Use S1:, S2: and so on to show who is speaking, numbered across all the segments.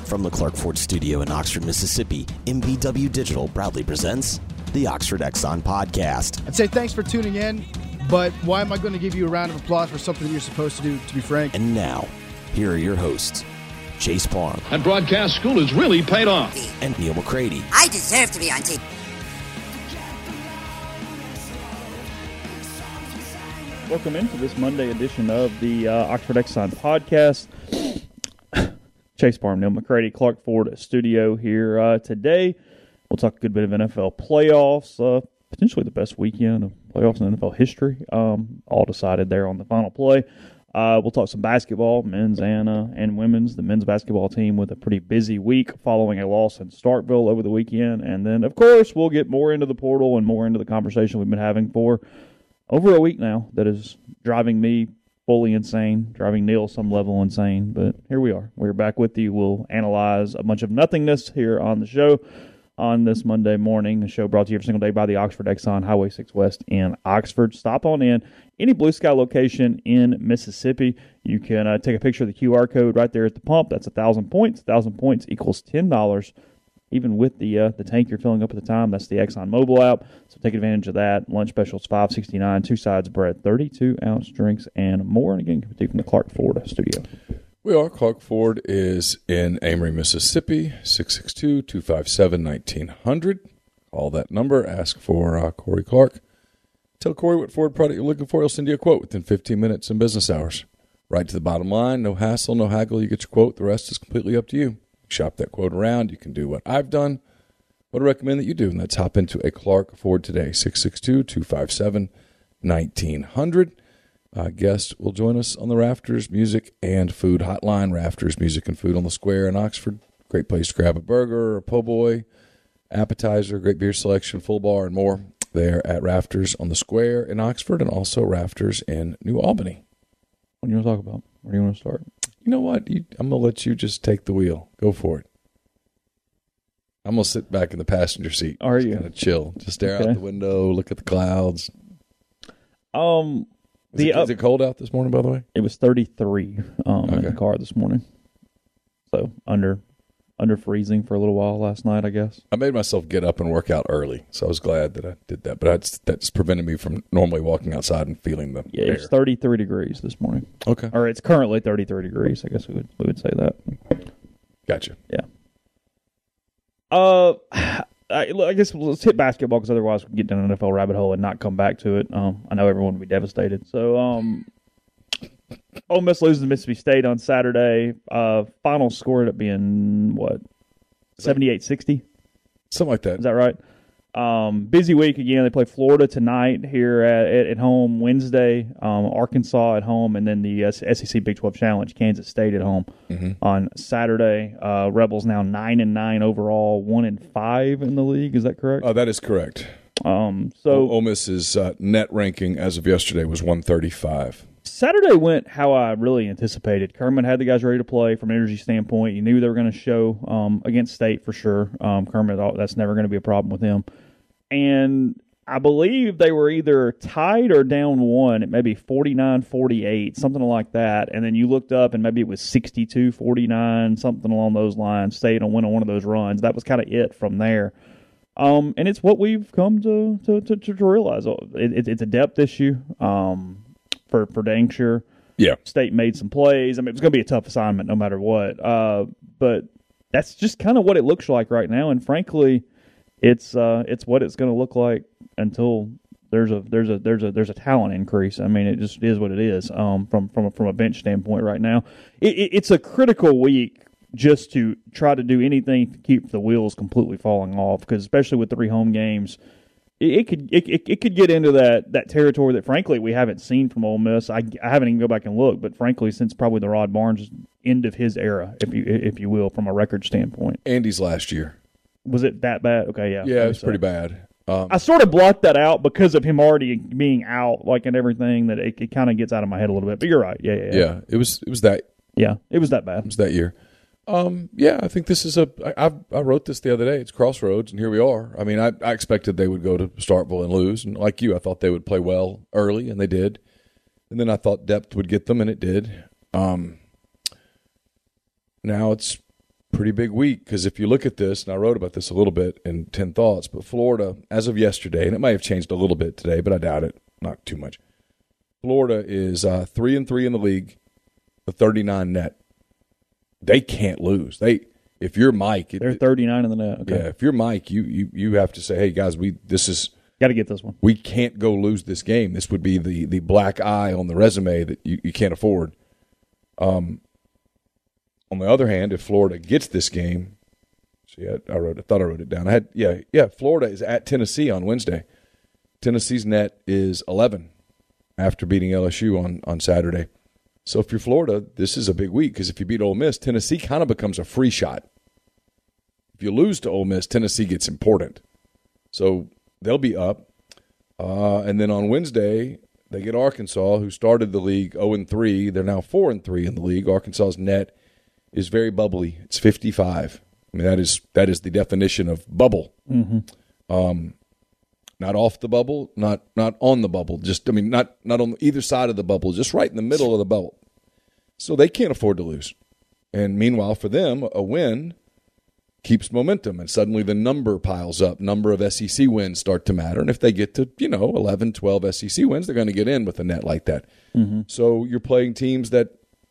S1: From the Clark Ford Studio in Oxford, Mississippi, MVW Digital proudly presents the Oxford Exxon Podcast.
S2: I'd say thanks for tuning in, but why am I going to give you a round of applause for something that you're supposed to do, to be frank?
S1: And now, here are your hosts, Chase Parham.
S3: And broadcast school has really paid off.
S1: And Neil McCready.
S4: I deserve to be on TV.
S5: Welcome into this Monday edition of the Oxford Exxon Podcast. Chase Parham, Neil McCready, Clark Ford Studio here today. We'll talk a good bit of NFL playoffs, potentially the best weekend of playoffs in NFL history, all decided there on the final play. We'll talk some basketball, men's and women's. The men's basketball team with a pretty busy week following a loss in Starkville over the weekend. And then, of course, we'll get more into the portal and more into the conversation we've been having for over a week now that is driving me fully insane, driving Neil some level insane. But here we are. We're back with you. We'll analyze a bunch of nothingness here on the show on this Monday morning. The show brought to you every single day by the Oxford Exxon, Highway 6 West in Oxford. Stop on in any Blue Sky location in Mississippi. You can take a picture of the QR code right there at the pump. That's 1,000 points. 1,000 points equals $10. Even with the tank you're filling up at the time, that's the Exxon mobile app. So take advantage of that. Lunch specials $5.69, two sides of bread, 32-ounce drinks, and more. And again, coming from the Clark Ford Studio.
S6: We are. Clark Ford is in Amory, Mississippi, 662-257-1900. Call that number. Ask for Corey Clark. Tell Corey what Ford product you're looking for. He'll send you a quote within 15 minutes in business hours. Right to the bottom line. No hassle, no haggle. You get your quote. The rest is completely up to you. Shop that quote around. You can do what I've done, what I recommend that you do, and that's hop into a Clark Ford today, 662-257-1900. Guest will join us on the Rafters Music and Food Hotline. Rafters Music and Food on the Square in Oxford. Great place to grab a burger, a po' boy, appetizer, great beer selection, full bar, and more there at Rafters on the Square in Oxford, and also Rafters in New Albany.
S5: What do you want to talk about? Where do you want to start?
S6: You know what? I'm going to let you just take the wheel. Go for it. I'm going to sit back in the passenger seat.
S5: Are you?
S6: Kind of chill. Just stare out the window, look at the clouds.
S5: Is
S6: it cold out this morning, by the way?
S5: It was 33 in the car this morning. So under freezing for a little while last night, I guess.
S6: I made myself get up and work out early, so I was glad that I did that. But that's prevented me from normally walking outside and feeling the air.
S5: It's 33 degrees this morning.
S6: Okay.
S5: Or it's currently 33 degrees. I guess we would say that.
S6: Gotcha.
S5: Yeah. I guess let's hit basketball because otherwise we can get down an NFL rabbit hole and not come back to it. I know everyone would be devastated. So, Ole Miss loses to Mississippi State on Saturday. Final score ended up being, what, 78-60?
S6: Something like that.
S5: Is that right? Busy week again. They play Florida tonight here at home, Wednesday, Arkansas at home, and then the SEC Big 12 Challenge, Kansas State at home on Saturday. Rebels now 9-9 overall, 1-5 in the league. Is that correct?
S6: That is correct.
S5: So
S6: Ole Miss's net ranking as of yesterday was 135.
S5: Saturday went how I really anticipated. Kermit had the guys ready to play from an energy standpoint. You knew they were going to show against State for sure. Kermit, that's never going to be a problem with him. And I believe they were either tied or down one at maybe 49-48, something like that. And then you looked up and maybe it was 62-49, something along those lines. State went on one of those runs. That was kind of it from there. And it's what we've come to realize. It's a depth issue. For dang sure.
S6: Yeah.
S5: State made some plays. I mean, it was going to be a tough assignment no matter what. But that's just kind of what it looks like right now. And frankly, it's what it's going to look like until there's a talent increase. I mean, it just is what it is. From a bench standpoint right now, it's a critical week just to try to do anything to keep the wheels completely falling off. Because especially with 3 home games. It could get into that territory that, frankly, we haven't seen from Ole Miss. I haven't even go back and look, but frankly, since probably the Rod Barnes end of his era, if you will, from a record standpoint.
S6: Andy's last year.
S5: Was it that bad? Okay, yeah.
S6: Yeah, it was pretty bad.
S5: I sort of blocked that out because of him already being out, and everything. That it kind of gets out of my head a little bit. But you're right. Yeah.
S6: It was that.
S5: Yeah, it was that bad.
S6: It was that year. I think this is I wrote this the other day. It's crossroads, and here we are. I mean, I expected they would go to Starkville and lose, and like you, I thought they would play well early, and they did. And then I thought depth would get them, and it did. Now it's pretty big week because if you look at this, and I wrote about this a little bit in 10 Thoughts, but Florida, as of yesterday, and it might have changed a little bit today, but I doubt it, not too much. Florida is 3-3 in the league, with 39 net. They can't lose. If you're Mike,
S5: they're 39 in the net. Okay.
S6: Yeah, if you're Mike, you have to say, hey guys,
S5: got to get this one.
S6: We can't go lose this game. This would be the black eye on the resume that you can't afford. On the other hand, if Florida gets this game, I thought I wrote it down. Florida is at Tennessee on Wednesday. Tennessee's net is 11 after beating LSU on Saturday. So if you're Florida, this is a big week because if you beat Ole Miss, Tennessee kind of becomes a free shot. If you lose to Ole Miss, Tennessee gets important. So they'll be up. And then on Wednesday, they get Arkansas, who started the league 0-3. They're now 4-3 in the league. Arkansas's net is very bubbly. It's 55. I mean, that is the definition of bubble.
S5: Mm-hmm.
S6: Not off the bubble, not on the bubble. Not on either side of the bubble, just right in the middle of the bubble. So they can't afford to lose. And meanwhile, for them, a win keeps momentum, and suddenly the number piles up. Number of SEC wins start to matter, and if they get to 11, 12 SEC wins, they're going to get in with a net like that.
S5: Mm-hmm.
S6: So you're playing teams that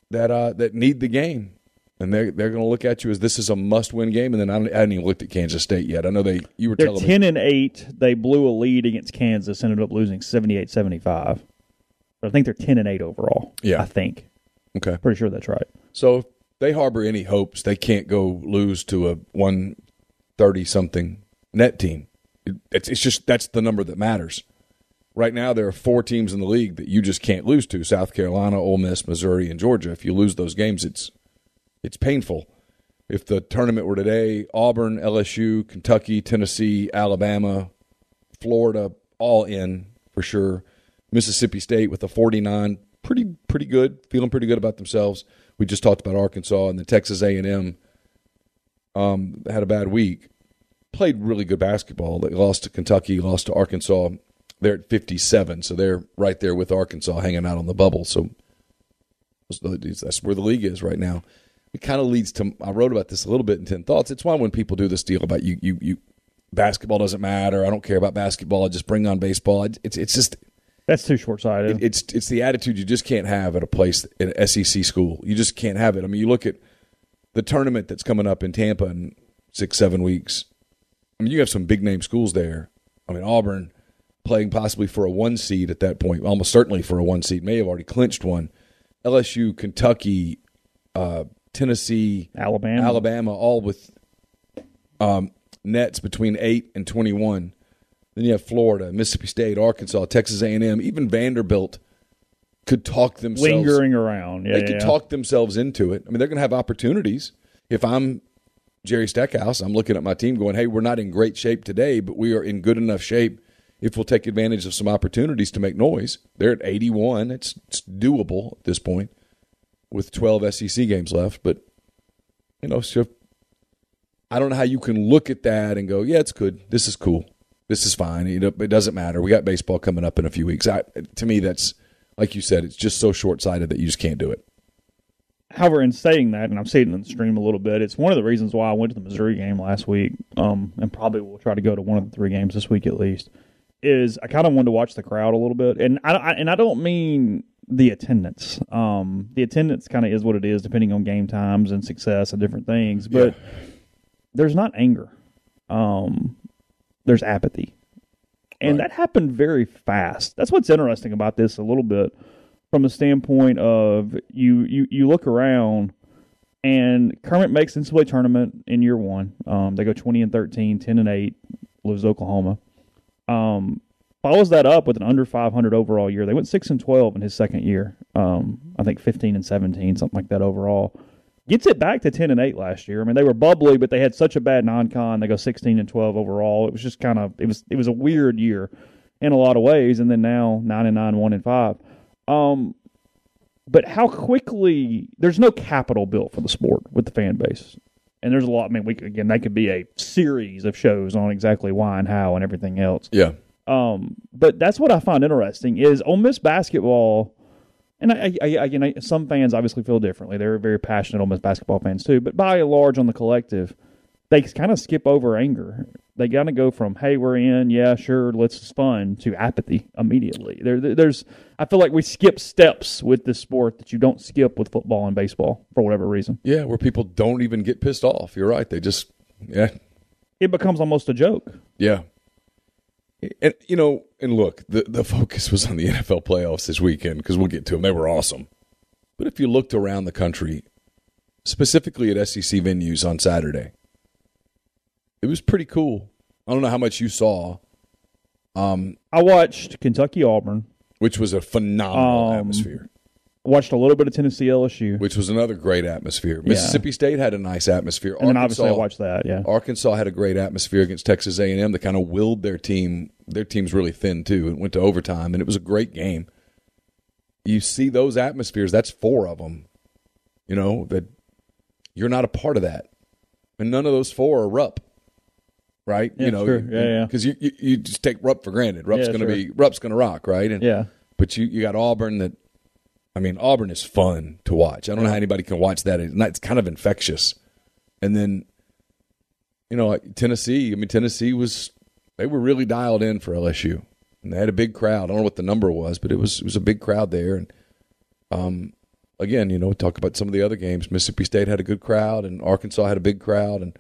S6: need the game. And they're going to look at you as this is a must-win game. And then I haven't even looked at Kansas State yet. I know you were telling me.
S5: They're 10-8. They blew a lead against Kansas, ended up losing 78-75. But I think they're 10-8 overall.
S6: Yeah.
S5: I think.
S6: Okay.
S5: Pretty sure that's right.
S6: So if they harbor any hopes, they can't go lose to a 130-something net team. It's just that's the number that matters. Right now there are 4 teams in the league that you just can't lose to: South Carolina, Ole Miss, Missouri, and Georgia. If you lose those games, it's painful. If the tournament were today, Auburn, LSU, Kentucky, Tennessee, Alabama, Florida, all in for sure. Mississippi State with a 49, pretty good, feeling pretty good about themselves. We just talked about Arkansas, and the Texas A&M had a bad week. Played really good basketball. They lost to Kentucky, lost to Arkansas. They're at 57, so they're right there with Arkansas hanging out on the bubble. So that's where the league is right now. It kind of leads to, I wrote about this a little bit in 10 Thoughts. It's why when people do this deal about you basketball doesn't matter, I don't care about basketball, I just bring on baseball. It's just
S5: that's too short-sighted.
S6: It's the attitude you just can't have at a place in an SEC school. You just can't have it. I mean, you look at the tournament that's coming up in Tampa in 6-7 weeks. I mean, you have some big-name schools there. I mean, Auburn playing possibly for a 1 seed at that point, almost certainly for a 1 seed, may have already clinched one. LSU, Kentucky, Tennessee, Alabama, all with nets between 8 and 21. Then you have Florida, Mississippi State, Arkansas, Texas A&M, even Vanderbilt could talk themselves
S5: lingering around. Yeah,
S6: they could talk themselves into it. I mean, they're going to have opportunities. If I'm Jerry Stackhouse, I'm looking at my team going, hey, we're not in great shape today, but we are in good enough shape if we'll take advantage of some opportunities to make noise. They're at 81. It's doable at this point with 12 SEC games left. But, so I don't know how you can look at that and go, yeah, it's good. This is cool. This is fine. It doesn't matter. We got baseball coming up in a few weeks. To me, that's, like you said, it's just so short-sighted that you just can't do it.
S5: However, in saying that, and I'm seeing it in the stream a little bit, it's one of the reasons why I went to the Missouri game last week, and probably will try to go to one of the 3 games this week at least, is I kind of wanted to watch the crowd a little bit. And I don't mean the attendance. The attendance kind of is what it is, depending on game times and success and different things. But there's not anger. There's apathy. And that happened very fast. That's what's interesting about this a little bit from the standpoint of you look around and Kermit makes NCAA tournament in year 1. They go 20-13, 10-8, lose to Oklahoma. Follows that up with an under 500 overall year. They went 6-12 in his second year. I think 15-17, something like that overall. Gets it back to 10-8 last year. I mean, they were bubbly, but they had such a bad non-con. They go 16-12 overall. It was just kind of it was a weird year in a lot of ways. And then now 9-9, 1-5. But how quickly there's no capital built for the sport with the fan base, and there's a lot. I mean, that could be a series of shows on exactly why and how and everything else.
S6: Yeah.
S5: But that's what I find interesting is Ole Miss basketball And some fans obviously feel differently. They're very passionate Ole Miss basketball fans too. But by and large, on the collective, they kind of skip over anger. They got to go from, hey, we're in, yeah, sure, it's fun, to apathy immediately. I feel like we skip steps with this sport that you don't skip with football and baseball for whatever reason.
S6: Yeah, where people don't even get pissed off. You're right. They just,
S5: It becomes almost a joke.
S6: Yeah. And, and look, the focus was on the NFL playoffs this weekend because we'll get to them. They were awesome. But if you looked around the country, specifically at SEC venues on Saturday, it was pretty cool. I don't know how much you saw.
S5: I watched Kentucky-Auburn.
S6: Which was a phenomenal atmosphere.
S5: Watched a little bit of Tennessee-LSU.
S6: Which was another great atmosphere. Mississippi State had a nice atmosphere.
S5: And then obviously I watched that, yeah.
S6: Arkansas had a great atmosphere against Texas A&M. They kind of willed their team. Their team's really thin, too. It went to overtime, and it was a great game. You see those atmospheres, that's 4 of them. That you're not a part of that. And none of those 4 are Rupp. Right,
S5: yeah, sure.
S6: Because you just take Rupp for granted. Rupp's going to rock, right? And, but you got Auburn Auburn is fun to watch. I don't know how anybody can watch that. It's kind of infectious. And then, Tennessee. Tennessee they were really dialed in for LSU, and they had a big crowd. I don't know what the number was, but it was a big crowd there. And again, talk about some of the other games. Mississippi State had a good crowd, and Arkansas had a big crowd, and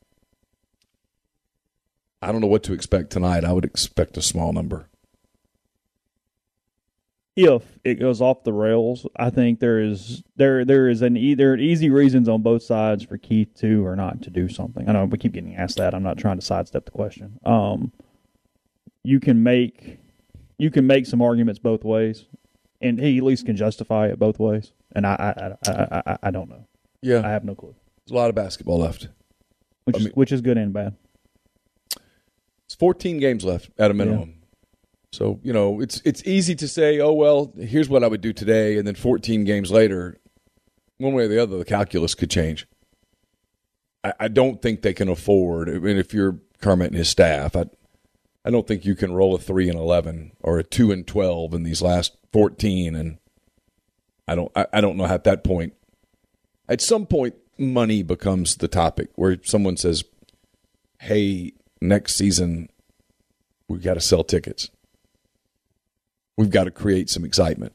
S6: I don't know what to expect tonight. I would expect a small number.
S5: If it goes off the rails, I think there is easy reasons on both sides for Keith to or not to do something. I know we keep getting asked that. I'm not trying to sidestep the question. You can make some arguments both ways, and he at least can justify it both ways. And I don't know.
S6: Yeah,
S5: I have no clue.
S6: There's a lot of basketball left,
S5: which is good and bad.
S6: It's 14 games left at a minimum. Yeah. So, it's easy to say, oh, well, here's what I would do today, and then 14 games later, one way or the other, the calculus could change. I don't think they can afford, if you're Kermit and his staff, I don't think you can roll a 3-11 or a 2-12 in these last 14, and I don't know at that point. At some point, money becomes the topic where someone says, hey, next season, we've got to sell tickets. We've got to create some excitement.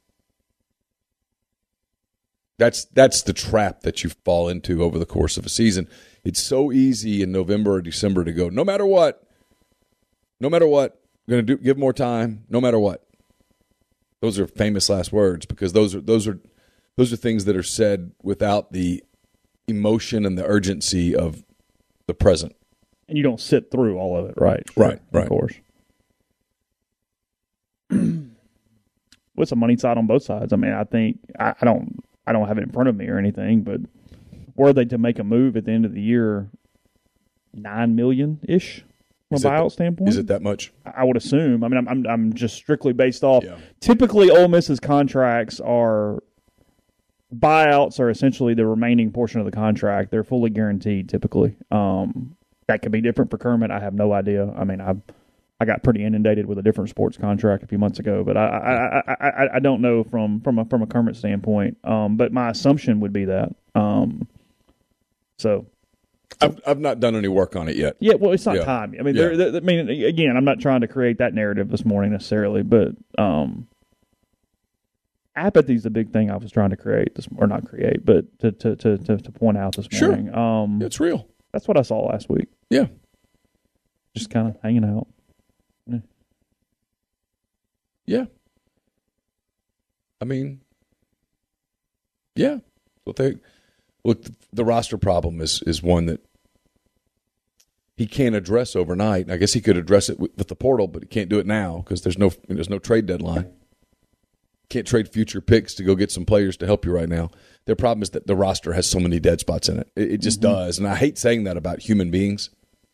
S6: That's the trap that you fall into over the course of a season. It's so easy in November or December to go, no matter what, I'm going to give more time, no matter what. Those are famous last words because those are things that are said without the emotion and the urgency of the present.
S5: And you don't sit through all of it, right?
S6: Right.
S5: Of course. What's the money side on both sides? I think I don't have it in front of me or anything, but were they to make a move at the end of the year, $9 million-ish from a buyout standpoint?
S6: Is it that much?
S5: I would assume. I'm just strictly based off. Yeah. Typically, Ole Miss's contracts are buyouts are essentially the remaining portion of the contract. They're fully guaranteed typically. That could be different for Kermit. I have no idea. I got pretty inundated with a different sports contract a few months ago, but I don't know from a Kermit standpoint. But my assumption would be that. So
S6: I've not done any work on it yet.
S5: Yeah, well, it's not time. Again, I'm not trying to create that narrative this morning necessarily, but apathy is the big thing I was trying to create but to point out this morning.
S6: Sure, it's real.
S5: That's what I saw last week.
S6: Yeah,
S5: just kind of hanging out.
S6: Yeah. Yeah. The roster problem is one that he can't address overnight. I guess he could address it with the portal, but he can't do it now because there's no trade deadline. Can't trade future picks to go get some players to help you right now. Their problem is that the roster has so many dead spots in it. It just does. And I hate saying that about human beings.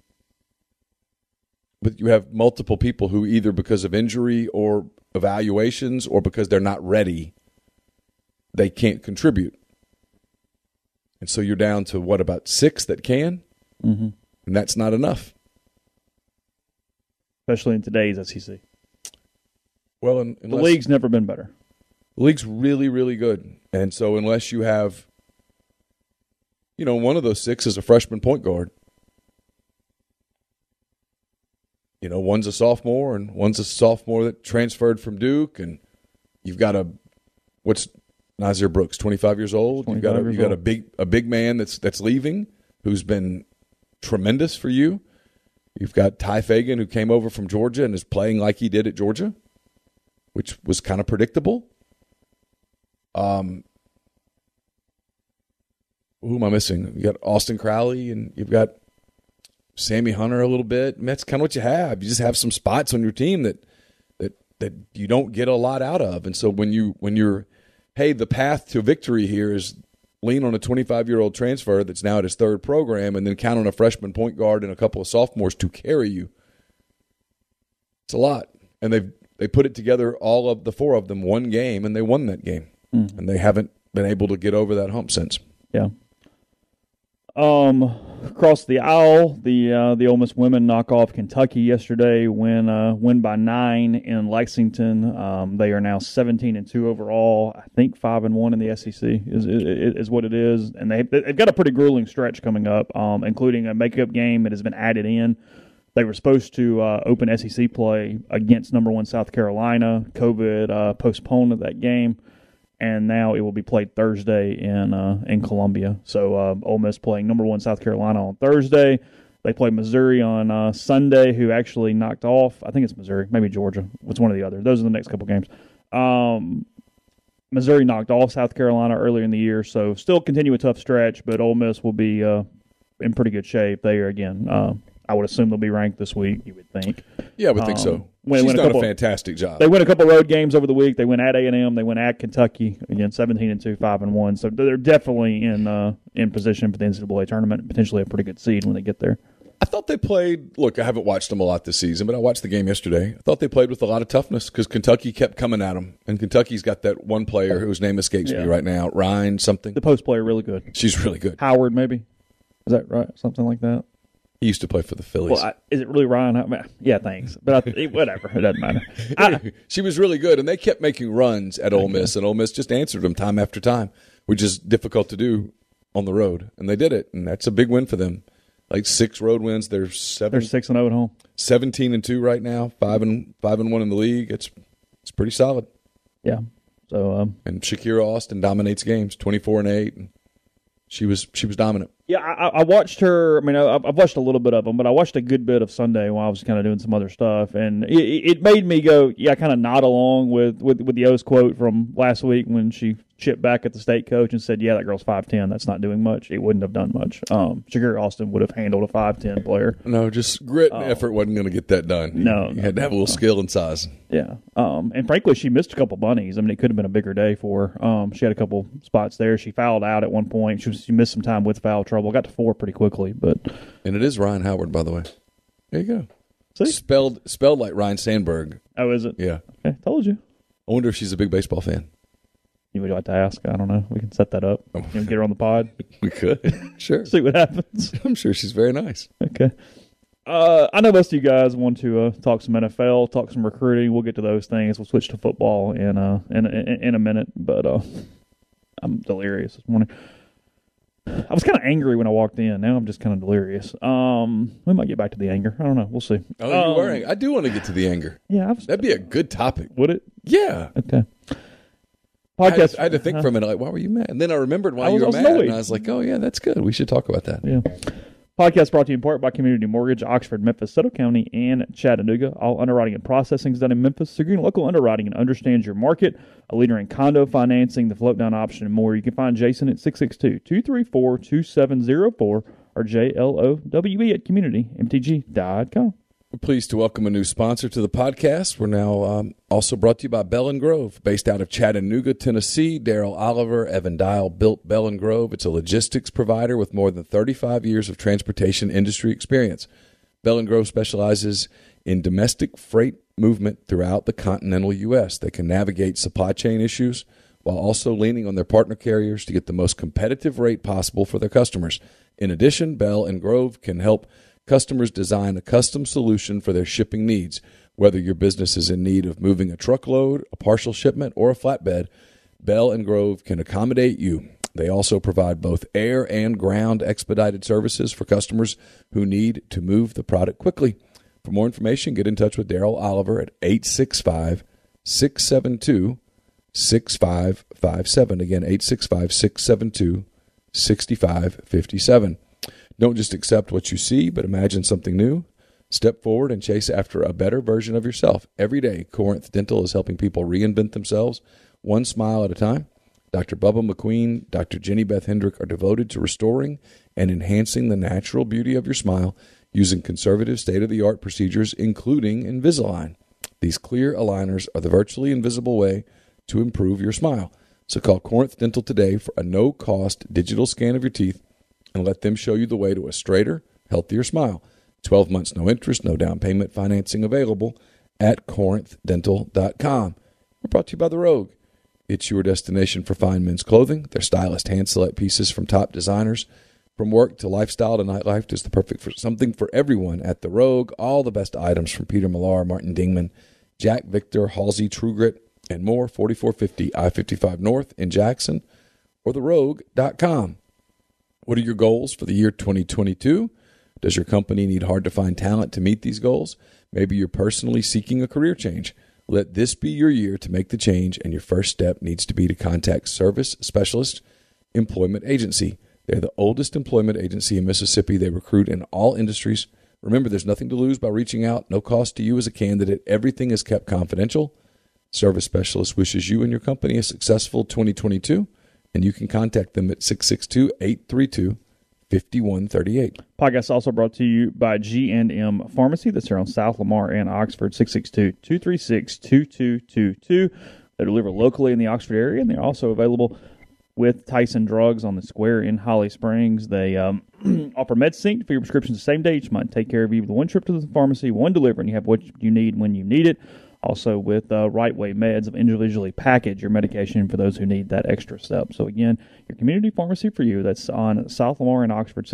S6: But you have multiple people who either because of injury or evaluations or because they're not ready, they can't contribute. And so you're down to, about 6 that can?
S5: Mm-hmm.
S6: And that's not enough.
S5: Especially in today's SEC.
S6: Well,
S5: the league's never been better.
S6: The league's really, really good. And so unless you have, one of those 6 is a freshman point guard. One's a sophomore and one's a sophomore that transferred from Duke, and you've got what's Nazir Brooks, 25 years old. You've got a big man that's leaving who's been tremendous for you. You've got Ty Fagan, who came over from Georgia and is playing like he did at Georgia, which was kind of predictable. Who am I missing? You got Austin Crowley, and you've got Sammy Hunter a little bit. And that's kind of what you have. You just have some spots on your team that you don't get a lot out of. And so when you're, hey, the path to victory here is lean on a 25-year-old transfer that's now at his 3rd program, and then count on a freshman point guard and a couple of sophomores to carry you. It's a lot. And they put it together, all of the 4 of them, one game, and they won that game. Mm. And they haven't been able to get over that hump since.
S5: Yeah. Across the aisle, the Ole Miss women knock off Kentucky yesterday, win by 9 in Lexington. They are now 17-2 overall. I think 5-1 in the SEC is what it is, and they've got a pretty grueling stretch coming up, including a makeup game that has been added in. They were supposed to open SEC play against number 1 South Carolina. COVID postponed that game. And now it will be played Thursday in Columbia. So Ole Miss playing number 1 South Carolina on Thursday. They play Missouri on Sunday, who actually knocked off. I think it's Missouri, maybe Georgia. It's one or the other. Those are the next couple games. Missouri knocked off South Carolina earlier in the year, so still continue a tough stretch. But Ole Miss will be in pretty good shape. They are again. I would assume they'll be ranked this week. You would think.
S6: Yeah, I would think so. She's done a fantastic job.
S5: They win a couple road games over the week. They win at A&M. They win at Kentucky. Again, 17-2, 5-1. So they're definitely in position for the NCAA tournament. Potentially a pretty good seed when they get there.
S6: I thought they played. Look, I haven't watched them a lot this season, but I watched the game yesterday. I thought they played with a lot of toughness because Kentucky kept coming at them, and Kentucky's got that one player whose name escapes me right now, Ryan something.
S5: The post player, really good.
S6: She's really good.
S5: Howard, maybe. Is that right? Something like that.
S6: He used to play for the Phillies.
S5: Well, is it really Ryan? Yeah, thanks. But whatever. It doesn't matter.
S6: She was really good, and they kept making runs at Ole Miss, and Ole Miss just answered them time after time, which is difficult to do on the road. And they did it, and that's a big win for them. Like 6 road wins. They're
S5: 6-0 at home.
S6: 17-2 right now. 5-1 in the league. It's pretty solid.
S5: Yeah. So
S6: and Shakira Austin dominates games. 24-8. And she was dominant.
S5: Yeah, I watched her. I mean, I've watched a little bit of them, but I watched a good bit of Sunday while I was kind of doing some other stuff, and it made me go, kind of nod along with the O's quote from last week when she chipped back at the state coach and said, "Yeah, that girl's 5'10". That's not doing much. It wouldn't have done much. Shakira Austin would have handled a 5'10" player.
S6: No, just grit and effort wasn't going to get that done. You had to have a little skill and size.
S5: Yeah, and frankly, she missed a couple bunnies. I mean, it could have been a bigger day for her. She had a couple spots there. She fouled out at one point. She missed some time with foul trouble. Got to 4 pretty quickly, but
S6: and it is Ryan Howard, by the way. There you go.
S5: See?
S6: Spelled like Ryan Sandberg.
S5: Oh, is it?
S6: Yeah.
S5: Okay, told you.
S6: I wonder if she's a big baseball fan.
S5: You would like to ask? I don't know. We can set that up. Get her on the pod.
S6: We could. Sure.
S5: See what happens.
S6: I'm sure she's very nice.
S5: Okay. I know most of you guys want to talk some NFL, talk some recruiting. We'll get to those things. We'll switch to football in a minute. But I'm delirious this morning. I was kind of angry when I walked in. Now I'm just kind of delirious. We might get back to the anger. I don't know. We'll see.
S6: Oh, you were angry. I do want to get to the anger.
S5: Yeah,
S6: that'd be a good topic.
S5: Would it?
S6: Yeah.
S5: Okay.
S6: Podcast. I had to think for a minute. Like, why were you mad? And then I remembered why you were mad, and I was like, oh yeah, that's good. We should talk about that.
S5: Yeah. Podcast brought to you in part by Community Mortgage, Oxford, Memphis, Soto County, and Chattanooga. All underwriting and processing is done in Memphis. So you're local underwriting and understands your market. A leader in condo financing, the float down option, and more. You can find Jason at 662-234-2704 or JLOWE@communitymtg.com.
S6: We're pleased to welcome a new sponsor to the podcast. We're now also brought to you by Bell & Grove, based out of Chattanooga, Tennessee. Daryl Oliver, Evan Dial built Bell & Grove. It's a logistics provider with more than 35 years of transportation industry experience. Bell & Grove specializes in domestic freight movement throughout the continental U.S. They can navigate supply chain issues while also leaning on their partner carriers to get the most competitive rate possible for their customers. In addition, Bell & Grove can help customers design a custom solution for their shipping needs. Whether your business is in need of moving a truckload, a partial shipment, or a flatbed, Bell and Grove can accommodate you. They also provide both air and ground expedited services for customers who need to move the product quickly. For more information, get in touch with Daryl Oliver at 865-672-6557. Again, 865-672-6557. Don't just accept what you see, but imagine something new. Step forward and chase after a better version of yourself. Every day, Corinth Dental is helping people reinvent themselves one smile at a time. Dr. Bubba McQueen, Dr. Jenny Beth Hendrick are devoted to restoring and enhancing the natural beauty of your smile using conservative state-of-the-art procedures, including Invisalign. These clear aligners are the virtually invisible way to improve your smile. So call Corinth Dental today for a no-cost digital scan of your teeth and let them show you the way to a straighter, healthier smile. 12 months, no interest, no down payment, financing available at corinthdental.com. We're brought to you by The Rogue. It's your destination for fine men's clothing. Their stylist hand-select pieces from top designers. From work to lifestyle to nightlife, there's the perfect for something for everyone at The Rogue. All the best items from Peter Millar, Martin Dingman, Jack Victor, Halsey, True Grit, and more. 4450 I-55 North in Jackson or therogue.com. What are your goals for the year 2022? Does your company need hard-to-find talent to meet these goals? Maybe you're personally seeking a career change. Let this be your year to make the change, and your first step needs to be to contact Service Specialist Employment Agency. They're the oldest employment agency in Mississippi. They recruit in all industries. Remember, there's nothing to lose by reaching out. No cost to you as a candidate. Everything is kept confidential. Service Specialist wishes you and your company a successful 2022, and you can contact them at 662-832-5138.
S5: Podcast also brought to you by G&M Pharmacy. That's here on South Lamar and Oxford, 662-236-2222. They deliver locally in the Oxford area, and they're also available with Tyson Drugs on the square in Holly Springs. They offer MedSync for your prescriptions the same day each month. Take care of you with one trip to the pharmacy, one delivery, and you have what you need when you need it. Also with Right Way Meds, individually package your medication for those who need that extra step. So again, your community pharmacy for you. That's on South Lamar and Oxford,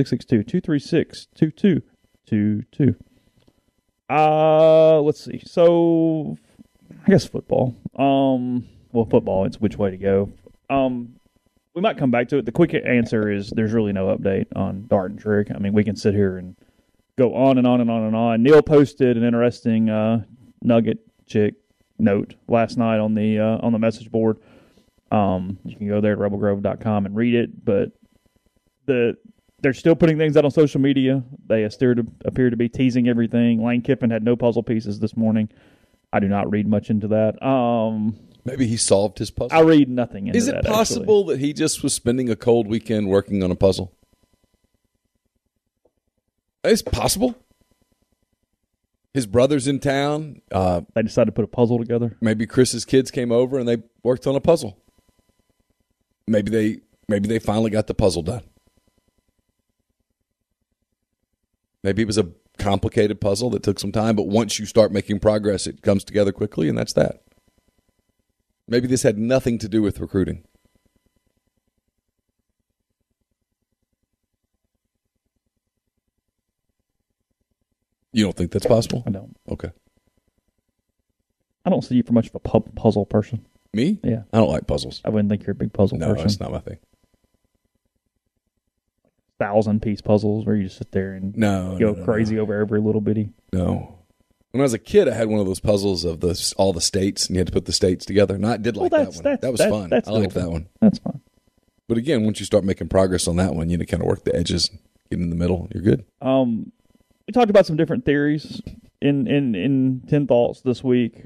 S5: 662-236-2222. Let's see. So I guess football. Football, it's which way to go. We might come back to it. The quick answer is there's really no update on Dart and Trick. I mean, we can sit here and go on and on and on and on. Neil posted an interesting Nugget Chick note last night on the message board. You can go there at rebelgrove.com and read it, but they're still putting things out on social media. They appear to be teasing everything. Lane Kiffin had no puzzle pieces this morning. I do not read much into that.
S6: Maybe he solved his puzzle.
S5: I read nothing into that.
S6: Is it possible that he just was spending a cold weekend working on a puzzle? It's possible. His brother's in town.
S5: They decided to put a puzzle together.
S6: Maybe Chris's kids came over and they worked on a puzzle. Maybe they finally got the puzzle done. Maybe it was a complicated puzzle that took some time, but once you start making progress, it comes together quickly, and that's that. Maybe this had nothing to do with recruiting. You don't think that's possible?
S5: I don't.
S6: Okay.
S5: I don't see you for much of a puzzle person.
S6: Me?
S5: Yeah.
S6: I don't like puzzles.
S5: I wouldn't think you're a big puzzle person.
S6: No, that's not my thing.
S5: 1,000-piece puzzles where you just sit there and go crazy over every little bitty.
S6: No. When I was a kid, I had one of those puzzles of all the states, and you had to put the states together. And I did like that one. That was fun. I liked that one.
S5: That's fun.
S6: But again, once you start making progress on that one, you kind of work the edges, get in the middle, you're good.
S5: We talked about some different theories in 10 Thoughts this week.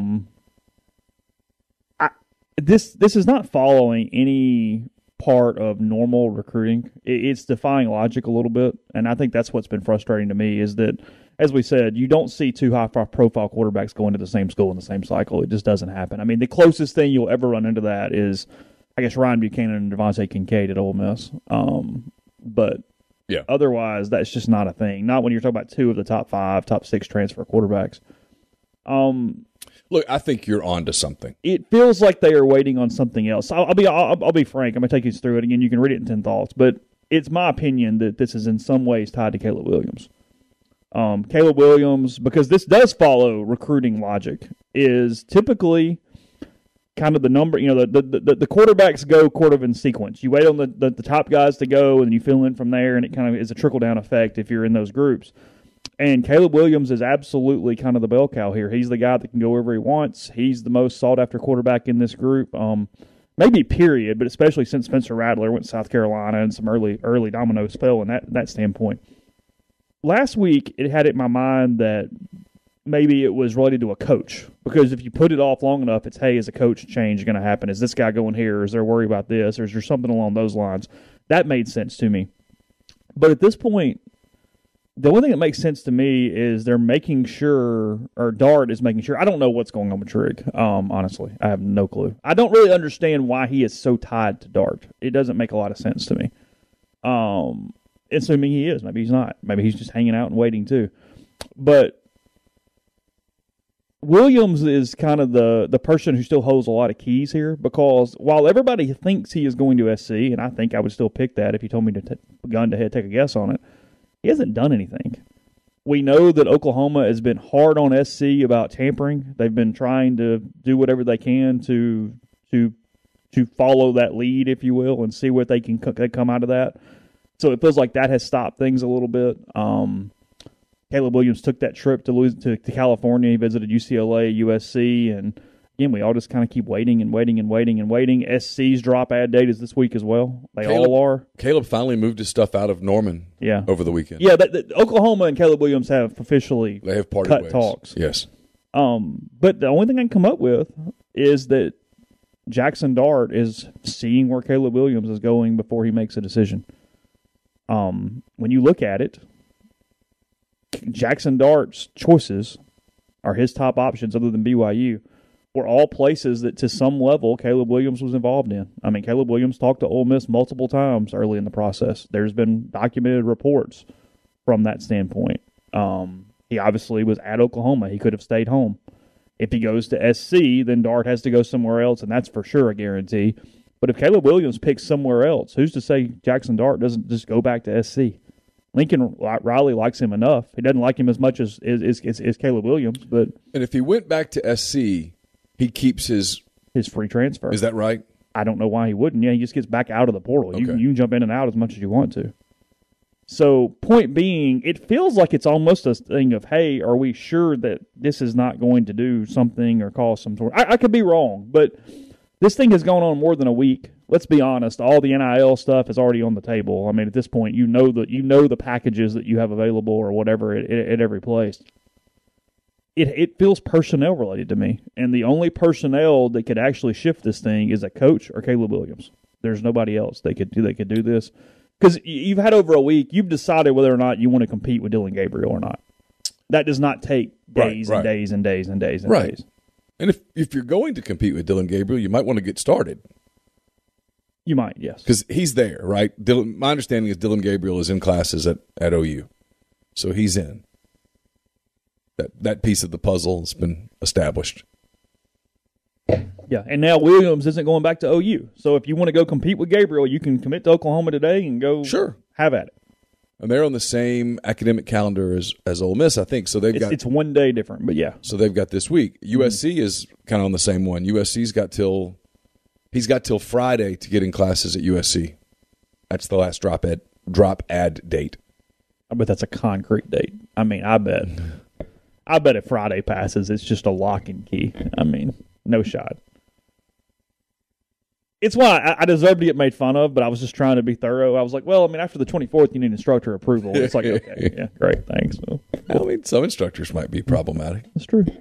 S5: This is not following any part of normal recruiting. It's defying logic a little bit, and I think that's what's been frustrating to me is that, as we said, you don't see two high-profile quarterbacks going to the same school in the same cycle. It just doesn't happen. I mean, the closest thing you'll ever run into that is, I guess, Ryan Buchanan and Devontae Kincaid at Ole Miss. But
S6: yeah,
S5: otherwise, that's just not a thing. Not when you're talking about two of the top 5, top 6 transfer quarterbacks.
S6: Look, I think you're onto something.
S5: It feels like they are waiting on something else. I'll be frank. I'm going to take you through it again. You can read it in 10 Thoughts, but it's my opinion that this is in some ways tied to Caleb Williams. Caleb Williams, because this does follow recruiting logic, is typically kind of the number, the quarterbacks go quarter of in sequence. You wait on the top guys to go, and you fill in from there, and it kind of is a trickle-down effect if you're in those groups. And Caleb Williams is absolutely kind of the bell cow here. He's the guy that can go wherever he wants. He's the most sought-after quarterback in this group, maybe period, but especially since Spencer Rattler went to South Carolina and some early dominoes fell in that standpoint. Last week, it had it in my mind that maybe it was related to a coach, because if you put it off long enough, it's, hey, is a coach change going to happen? Is this guy going here? Is there worry about this? Or is there something along those lines? That made sense to me. But at this point, the only thing that makes sense to me is they're making sure, or Dart is making sure. I don't know what's going on with Trigg, honestly. I have no clue. I don't really understand why he is so tied to Dart. It doesn't make a lot of sense to me. Assuming he is. Maybe he's not. Maybe he's just hanging out and waiting too. But Williams is kind of the person who still holds a lot of keys here, because while everybody thinks he is going to SC, and I think I would still pick that if you told me to gun to head take a guess on it, he hasn't done anything. We know that Oklahoma has been hard on SC about tampering. They've been trying to do whatever they can to follow that lead, if you will, and see what they can come out of that. So it feels like that has stopped things a little bit. Caleb Williams took that trip to California. He visited UCLA, USC, and again, we all just kind of keep waiting and waiting and waiting and waiting. SC's drop ad date is this week as well. All are.
S6: Caleb finally moved his stuff out of Norman over the weekend.
S5: Yeah, Oklahoma and Caleb Williams have officially cut
S6: ways.
S5: Talks.
S6: Yes.
S5: But the only thing I can come up with is that Jackson Dart is seeing where Caleb Williams is going before he makes a decision. When you look at it, Jackson Dart's choices are his top options other than BYU. Were all places that to some level Caleb Williams was involved in. I mean, Caleb Williams talked to Ole Miss multiple times early in the process. There's been documented reports from that standpoint. He obviously was at Oklahoma. He could have stayed home. If he goes to SC, then Dart has to go somewhere else, and that's for sure a guarantee. But if Caleb Williams picks somewhere else, who's to say Jackson Dart doesn't just go back to SC? Lincoln Riley likes him enough. He doesn't like him as much as Caleb Williams. And
S6: if he went back to SC, he keeps his
S5: free transfer.
S6: Is that right?
S5: I don't know why he wouldn't. Yeah, he just gets back out of the portal. Okay. You can jump in and out as much as you want to. So, point being, it feels like it's almost a thing of, hey, are we sure that this is not going to do something or cause some sort? I could be wrong, but this thing has gone on more than a week. Let's be honest. All the NIL stuff is already on the table. I mean, at this point, you know the packages that you have available or whatever at every place. It feels personnel related to me, and the only personnel that could actually shift this thing is a coach or Caleb Williams. There's nobody else they could do this, because you've had over a week. You've decided whether or not you want to compete with Dillon Gabriel or not. That does not take days and days and days and days and days.
S6: And if you're going to compete with Dillon Gabriel, you might want to get started.
S5: You might, yes,
S6: because he's there, right? My understanding is Dillon Gabriel is in classes at OU, so he's in. That piece of the puzzle has been established.
S5: Yeah, and now Williams isn't going back to OU. So if you want to go compete with Gabriel, you can commit to Oklahoma today and go have at it.
S6: And they're on the same academic calendar as Ole Miss, I think. So it's 1 day different,
S5: but yeah.
S6: So they've got this week. USC is kind of on the same one. USC's got till Friday to get in classes at USC. That's the last drop ad date.
S5: I bet that's a concrete date. I mean, I bet if Friday passes, it's just a lock and key. I mean, no shot. It's why I deserve to get made fun of, but I was just trying to be thorough. I was like, well, I mean, after the 24th, you need instructor approval. It's like, okay, yeah, great, thanks. Well,
S6: I mean, some instructors might be problematic.
S5: That's true.
S6: Kind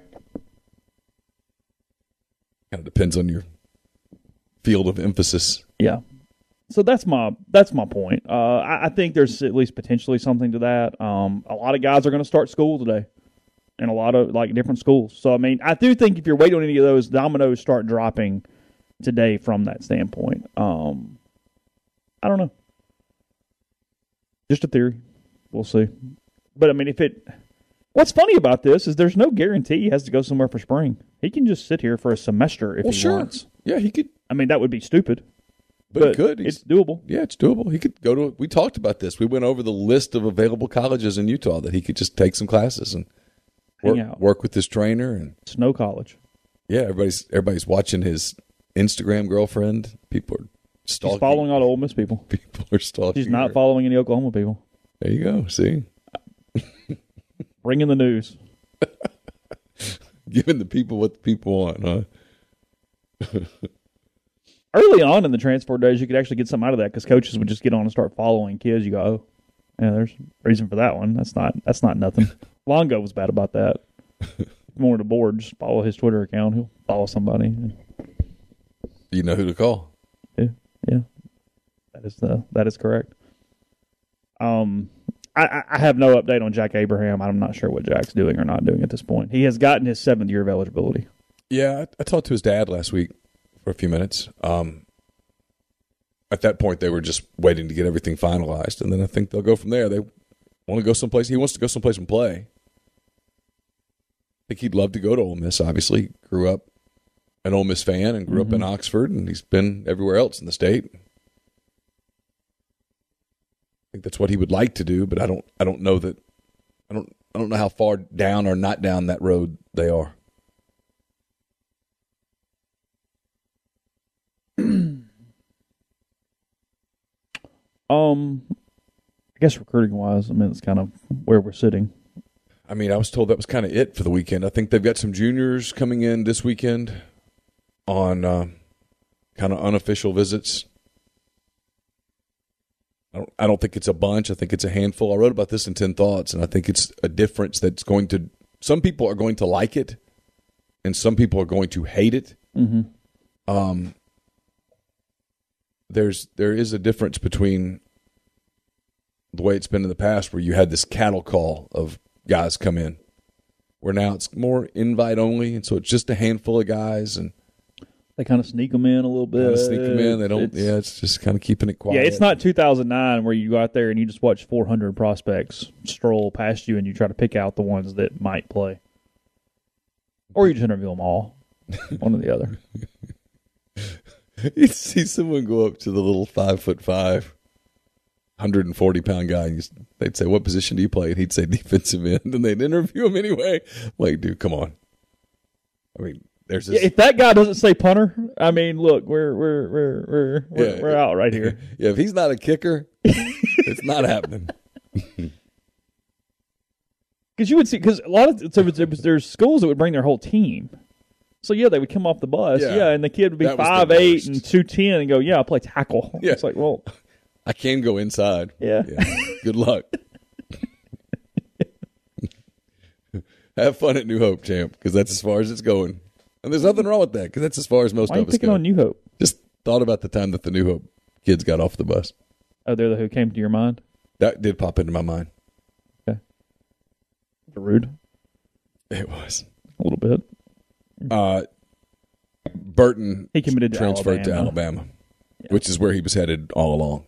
S6: of depends on your field of emphasis.
S5: Yeah. So that's my point. I think there's at least potentially something to that. A lot of guys are going to start school today, in a lot of different schools. So I mean, I do think if you're waiting on any of those, dominoes start dropping today from that standpoint. I don't know. Just a theory. We'll see. But I mean, what's funny about this is there's no guarantee he has to go somewhere for spring. He can just sit here for a semester if he wants.
S6: Yeah, he could.
S5: I mean, that would be stupid.
S6: But he could.
S5: It's doable.
S6: Yeah, it's doable. He could go to. We talked about this. We went over the list of available colleges in Utah that he could just take some classes and work with his trainer. And
S5: Snow College.
S6: Yeah, everybody's watching his Instagram girlfriend. People are stalking.
S5: He's following all the Ole Miss people.
S6: People are stalking.
S5: He's not
S6: her.
S5: following any Oklahoma people.
S6: There you go. See,
S5: bringing the news,
S6: giving the people what the people want, huh?
S5: Early on in the transfer days, you could actually get something out of that because coaches would just get on and start following kids. You go, oh, yeah, there's a reason for that one. That's not nothing. Longo was bad about that. More to board, just follow his Twitter account. He'll follow somebody.
S6: You know who to call.
S5: Yeah, that is correct. I have no update on Jack Abraham. I'm not sure what Jack's doing or not doing at this point. He has gotten his 7th year of eligibility.
S6: Yeah, I talked to his dad last week for a few minutes. At that point, they were just waiting to get everything finalized, and then I think they'll go from there. They want to go someplace. He wants to go someplace and play. I think he'd love to go to Ole Miss, obviously. Grew up an Ole Miss fan and grew up in Oxford, and he's been everywhere else in the state. I think that's what he would like to do, but I don't know that I don't know how far down or not down that road they are.
S5: I guess recruiting wise, I mean, it's kind of where we're sitting.
S6: I mean, I was told that was kind of it for the weekend. I think they've got some juniors coming in this weekend on kind of unofficial visits. I don't think it's a bunch. I think it's a handful. I wrote about this in 10 Thoughts, and I think it's a difference that's going to – some people are going to like it, and some people are going to hate it. Mm-hmm. There is a difference between the way it's been in the past where you had this cattle call of guys come in, where now it's more invite only, and so it's just a handful of guys, and
S5: they kind of sneak them in a little bit.
S6: They don't. It's just kind of keeping it quiet.
S5: Yeah, it's not 2009 where you go out there and you just watch 400 prospects stroll past you and you try to pick out the ones that might play, or you just interview them all, one or the other.
S6: You'd see someone go up to the little 5'5", 140-pound guy, and they'd say, "What position do you play?" And he'd say, "Defensive end," and they'd interview him anyway. Like, dude, come on. I mean, there's this.
S5: Yeah, if that guy doesn't say punter, I mean, look, we're out right here.
S6: Yeah, if he's not a kicker, it's not happening.
S5: Because you would see, because a lot of there's schools that would bring their whole team. So, yeah, they would come off the bus, and the kid would be 5'8" and 210 and go, "Yeah, I'll play tackle." Yeah. It's like, well,
S6: I can go inside.
S5: Yeah.
S6: Good luck. Have fun at New Hope, champ, because that's as far as it's going. And there's nothing wrong with that, because that's as far as most
S5: Why
S6: of us go.
S5: Why are you picking on New Hope?
S6: Just thought about the time that the New Hope kids got off the bus.
S5: Oh, they're the who came to your mind?
S6: That did pop into my mind.
S5: Okay. Rude.
S6: It was.
S5: A little bit.
S6: Burton
S5: he committed to
S6: transferred to Alabama, which is where he was headed all along.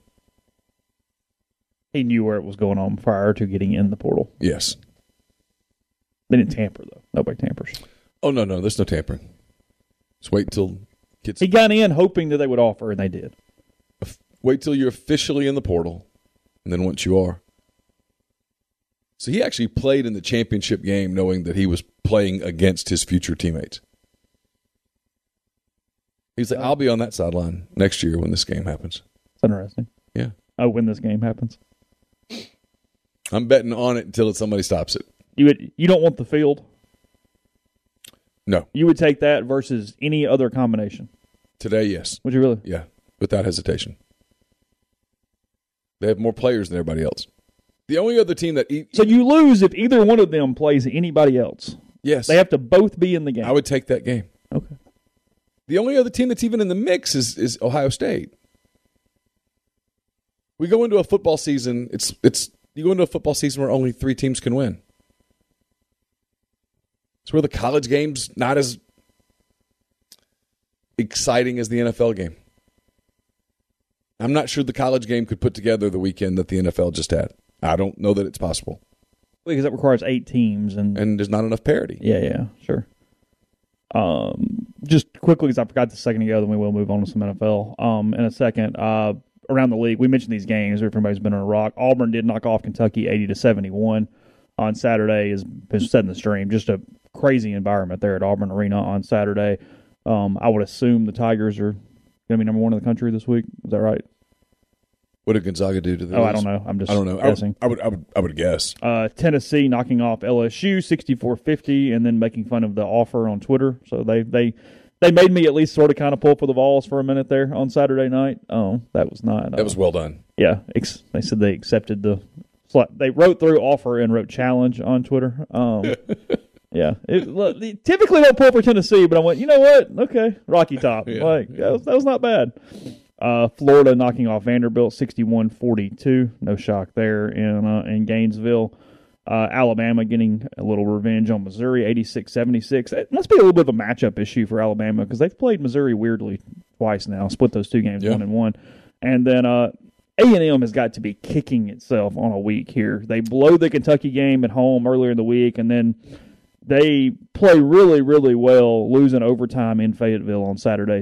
S5: He knew where it was going on prior to getting in the portal.
S6: Yes.
S5: They didn't tamper, though. Nobody tampers.
S6: Oh, no, there's no tampering. Just wait till kids.
S5: He got in hoping that they would offer, and they did.
S6: Wait till you're officially in the portal, and then once you are. So he actually played in the championship game knowing that he was playing against his future teammates. He's like, I'll be on that sideline next year when this game happens.
S5: It's interesting.
S6: Yeah.
S5: Oh, when this game happens.
S6: I'm betting on it until somebody stops it.
S5: You don't want the field?
S6: No.
S5: You would take that versus any other combination?
S6: Today, yes.
S5: Would you really?
S6: Yeah, without hesitation. They have more players than everybody else. The only other team that...
S5: So you lose if either one of them plays anybody else?
S6: Yes.
S5: They have to both be in the game?
S6: I would take that game.
S5: Okay.
S6: The only other team that's even in the mix is Ohio State. We go into a football season, you go into a football season where only 3 teams can win. It's where the college game's not as exciting as the NFL game. I'm not sure the college game could put together the weekend that the NFL just had. I don't know that it's possible.
S5: Because that requires 8 teams. And
S6: there's not enough parity.
S5: Yeah, sure. just quickly, because I forgot this a second ago, then we will move on to some NFL in a second. Around the league, we mentioned these games. Everybody's been on a rock. Auburn did knock off Kentucky 80-71 on Saturday. Has been set in the stream. Just a crazy environment there at Auburn Arena on Saturday. I would assume the Tigers are going to be number one in the country this week. Is that right?
S6: What did Gonzaga do to the?
S5: I don't know. I don't know. Guessing.
S6: I would guess.
S5: Tennessee knocking off LSU 64-50, and then making fun of the offer on Twitter. So they made me at least sort of kind of pull for the Vols for a minute there on Saturday night. Oh, that was not.
S6: That was well done.
S5: Yeah, they said they accepted the. They wrote through offer and wrote challenge on Twitter. Yeah, they typically don't pull for Tennessee, but I went, you know what? Okay, Rocky Top.
S6: Yeah.
S5: Like that was not bad. Florida knocking off Vanderbilt 61-42. No shock there in Gainesville. Alabama getting a little revenge on Missouri 86-76. It must be a little bit of a matchup issue for Alabama because they've played Missouri weirdly twice now. Split those two games 1-1, and then A&M has got to be kicking itself on a week here. They blow the Kentucky game at home earlier in the week, and then they play really, really well, losing overtime in Fayetteville on Saturday,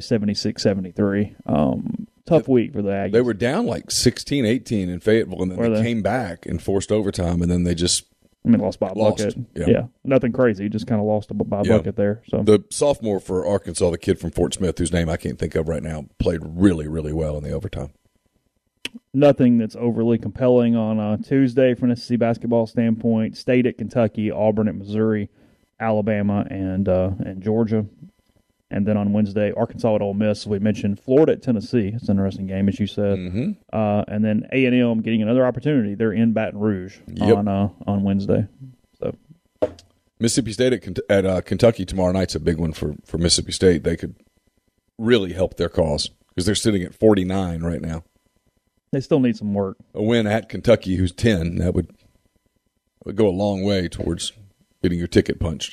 S5: 76-73. Tough week for the Aggies.
S6: They were down like 16-18 in Fayetteville, and then they came back and forced overtime, and then they just
S5: lost by a bucket. Yeah, nothing crazy, just kind of lost by a bucket there. So
S6: the sophomore for Arkansas, the kid from Fort Smith, whose name I can't think of right now, played really, really well in the overtime.
S5: Nothing that's overly compelling on Tuesday from an SEC basketball standpoint. State at Kentucky, Auburn at Missouri, Alabama and Georgia. And then on Wednesday, Arkansas at Ole Miss, as we mentioned. Florida at Tennessee. It's an interesting game, as you said.
S6: Mm-hmm.
S5: And then A&M getting another opportunity. They're in Baton Rouge on Wednesday. So
S6: Mississippi State at Kentucky tomorrow night's a big one for Mississippi State. They could really help their cause because they're sitting at 49 right now.
S5: They still need some work.
S6: A win at Kentucky, who's 10, that would go a long way towards getting your ticket punched.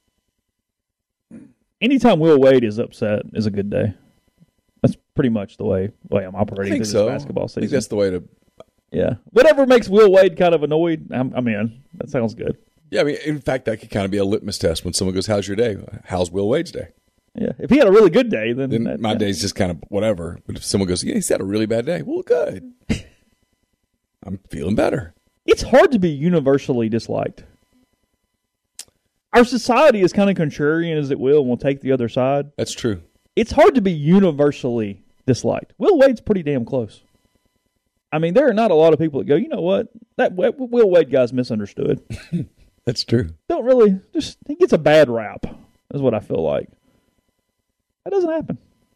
S5: Anytime Will Wade is upset is a good day. That's pretty much the way I'm operating through this basketball season.
S6: I think that's the way to.
S5: Yeah, whatever makes Will Wade kind of annoyed, I'm in. That sounds good.
S6: Yeah, I mean, in fact, that could kind of be a litmus test when someone goes, "How's your day? How's Will Wade's day?"
S5: Yeah, if he had a really good day, then
S6: my day's just kind of whatever. But if someone goes, "Yeah, he's had a really bad day," well, good. I'm feeling better.
S5: It's hard to be universally disliked. Our society is kind of contrarian as it will and will take the other side.
S6: That's true.
S5: It's hard to be universally disliked. Will Wade's pretty damn close. I mean, there are not a lot of people that go, you know what? That Will Wade guy's misunderstood.
S6: That's true.
S5: Don't really, he gets a bad rap, is what I feel like. That doesn't happen.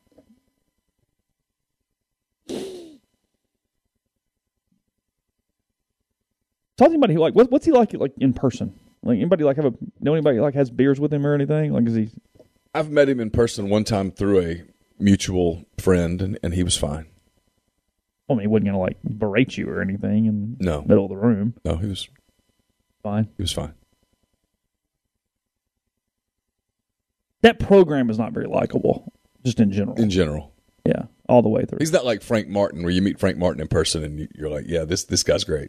S5: Tell anybody what's he like in person? Like anybody know anybody has beers with him or anything? Like is he?
S6: I've met him in person one time through a mutual friend, and he was fine.
S5: I mean, he wasn't gonna berate you or anything in
S6: the
S5: middle of the room.
S6: No, he was
S5: fine.
S6: He was fine.
S5: That program is not very likable, just in general.
S6: In general,
S5: yeah, all the way through.
S6: He's not like Frank Martin, where you meet Frank Martin in person and you're like, yeah, this guy's great.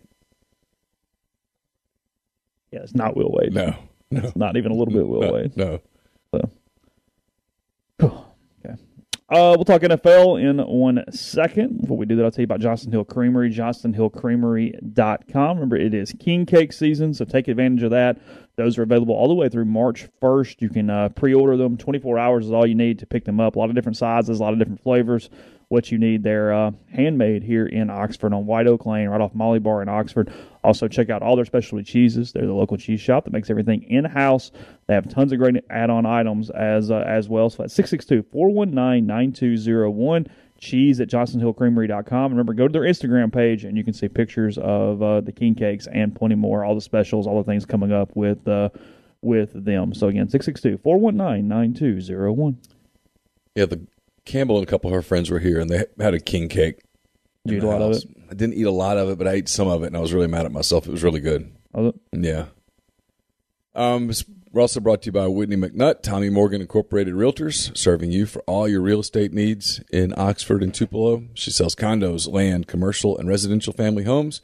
S5: Yeah, it's not Will Wade.
S6: No.
S5: It's not even a little bit Will Wade.
S6: No.
S5: So, okay. We'll talk NFL in 1 second. Before we do that, I'll tell you about Johnston Hill Creamery, johnstonhillcreamery.com. Remember, it is king cake season, so take advantage of that. Those are available all the way through March 1st. You can pre-order them. 24 hours is all you need to pick them up. A lot of different sizes, a lot of different flavors. What you need. They're handmade here in Oxford on White Oak Lane, right off Molly Bar in Oxford. Also, check out all their specialty cheeses. They're the local cheese shop that makes everything in-house. They have tons of great add-on items as well. So that's 662-419-9201. Cheese at johnstonhillcreamery.com. Remember, go to their Instagram page, and you can see pictures of the king cakes and plenty more, all the specials, all the things coming up with them. So, again, 662-419-9201.
S6: Yeah, Campbell and a couple of her friends were here, and they had a king cake.
S5: Did you eat a lot of it?
S6: I didn't eat a lot of it, but I ate some of it, and I was really mad at myself. It was really good.
S5: Was it?
S6: Yeah. We're also brought to you by Whitney McNutt, Tommy Morgan Incorporated Realtors, serving you for all your real estate needs in Oxford and Tupelo. She sells condos, land, commercial, and residential family homes.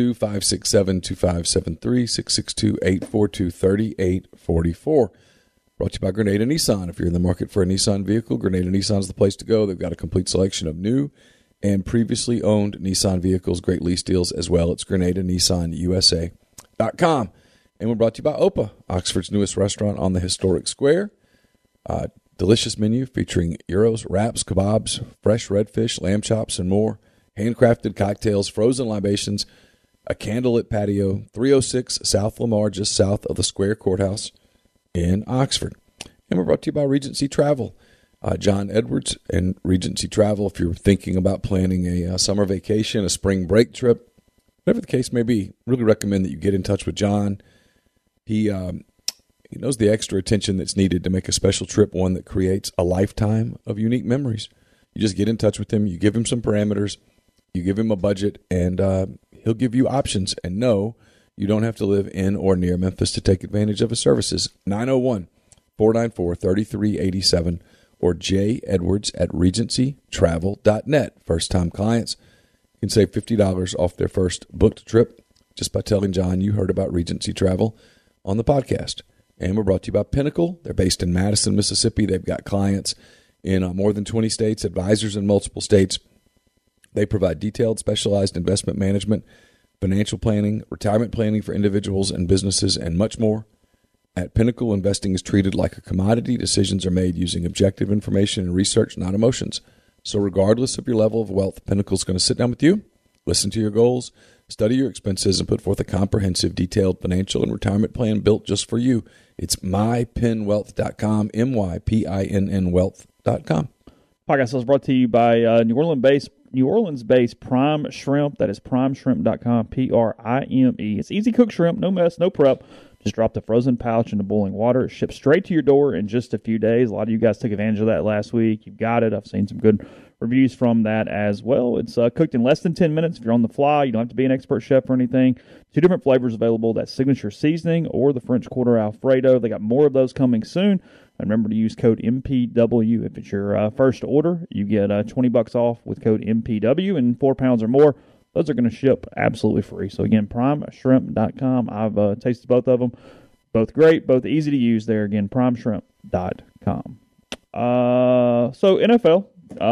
S6: 662-567-2573, 662-842-3844. Brought to you by Grenada Nissan. If you're in the market for a Nissan vehicle, Grenada Nissan is the place to go. They've got a complete selection of new and previously owned Nissan vehicles, great lease deals as well. It's GrenadaNissanUSA.com. And we're brought to you by Opa, Oxford's newest restaurant on the historic square. Delicious menu featuring gyros, wraps, kebabs, fresh redfish, lamb chops, and more. Handcrafted cocktails, frozen libations, a candlelit patio, 306 South Lamar, just south of the Square Courthouse in Oxford. And we're brought to you by Regency Travel. John Edwards and Regency Travel, if you're thinking about planning a summer vacation, a spring break trip, whatever the case may be, really recommend that you get in touch with John. He knows the extra attention that's needed to make a special trip one that creates a lifetime of unique memories. You just get in touch with him, you give him some parameters, you give him a budget, and he'll give you options. And no, you don't have to live in or near Memphis to take advantage of his services. 901-494-3387 or jedwards@regencytravel.net. First-time clients can save $50 off their first booked trip just by telling John you heard about Regency Travel on the podcast. And we're brought to you by Pinnacle. They're based in Madison, Mississippi. They've got clients in more than 20 states, advisors in multiple states. They provide detailed, specialized investment management, financial planning, retirement planning for individuals and businesses, and much more. At Pinnacle, investing is treated like a commodity. Decisions are made using objective information and research, not emotions. So regardless of your level of wealth, Pinnacle's going to sit down with you, listen to your goals, study your expenses, and put forth a comprehensive, detailed financial and retirement plan built just for you. It's mypinnwealth.com, MYPINN wealth.com.
S5: Podcast is brought to you by New Orleans-based Prime Shrimp. That is primeshrimp.com, Prime. It's easy cooked shrimp, no mess, no prep. Just drop the frozen pouch into boiling water. It ships straight to your door in just a few days. A lot of you guys took advantage of that last week. You've got it. I've seen some good reviews from that as well. It's cooked in less than 10 minutes. If you're on the fly, you don't have to be an expert chef or anything. 2 different flavors available, that signature seasoning or the French Quarter Alfredo. They got more of those coming soon. And remember to use code MPW. If it's your first order, you get $20 off with code MPW, and 4 pounds or more, those are going to ship absolutely free. So again, primeshrimp.com. I've tasted both of them. Both great, both easy to use there. Again, primeshrimp.com. So NFL,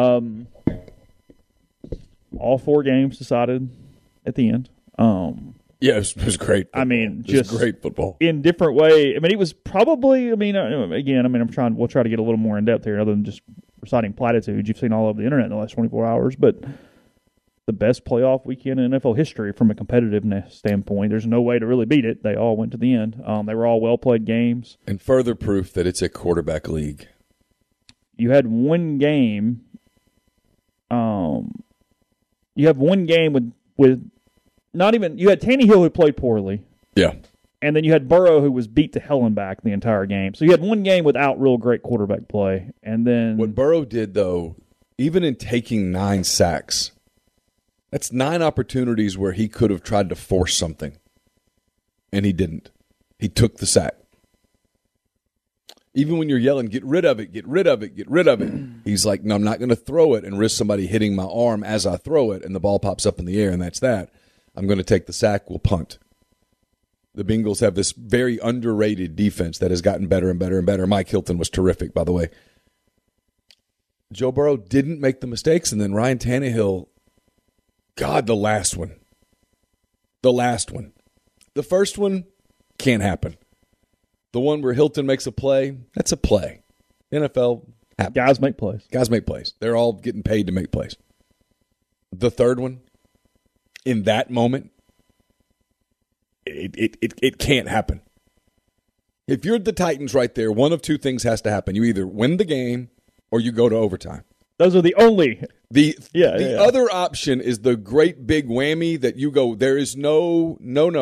S5: all 4 games decided at the end.
S6: Yeah, it was great football.
S5: I mean,
S6: just great football.
S5: In different way. I mean, it was probably, we'll try to get a little more in depth here other than just reciting platitudes. You've seen all over the internet in the last 24 hours, but the best playoff weekend in NFL history from a competitiveness standpoint. There's no way to really beat it. They all went to the end. They were all well-played games.
S6: And further proof that it's a quarterback league.
S5: You had one game. You have one game with not even – you had Tannehill who played poorly.
S6: Yeah.
S5: And then you had Burrow who was beat to hell and back the entire game. So you had one game without real great quarterback play. And then –
S6: what Burrow did, though, even in taking 9 sacks – that's 9 opportunities where he could have tried to force something, and he didn't. He took the sack. Even when you're yelling, get rid of it, get rid of it, get rid of it, he's like, no, I'm not going to throw it and risk somebody hitting my arm as I throw it, and the ball pops up in the air, and that's that. I'm going to take the sack, we'll punt. The Bengals have this very underrated defense that has gotten better and better and better. Mike Hilton was terrific, by the way. Joe Burrow didn't make the mistakes, and then Ryan Tannehill, God, the last one. The last one. The first one can't happen. The one where Hilton makes a play, that's a play. NFL happens.
S5: Guys make plays.
S6: Guys make plays. They're all getting paid to make plays. The third one, in that moment, it can't happen. If you're the Titans right there, one of 2 things has to happen. You either win the game or you go to overtime.
S5: Those are the only.
S6: The other option is the great big whammy that you go, there is no.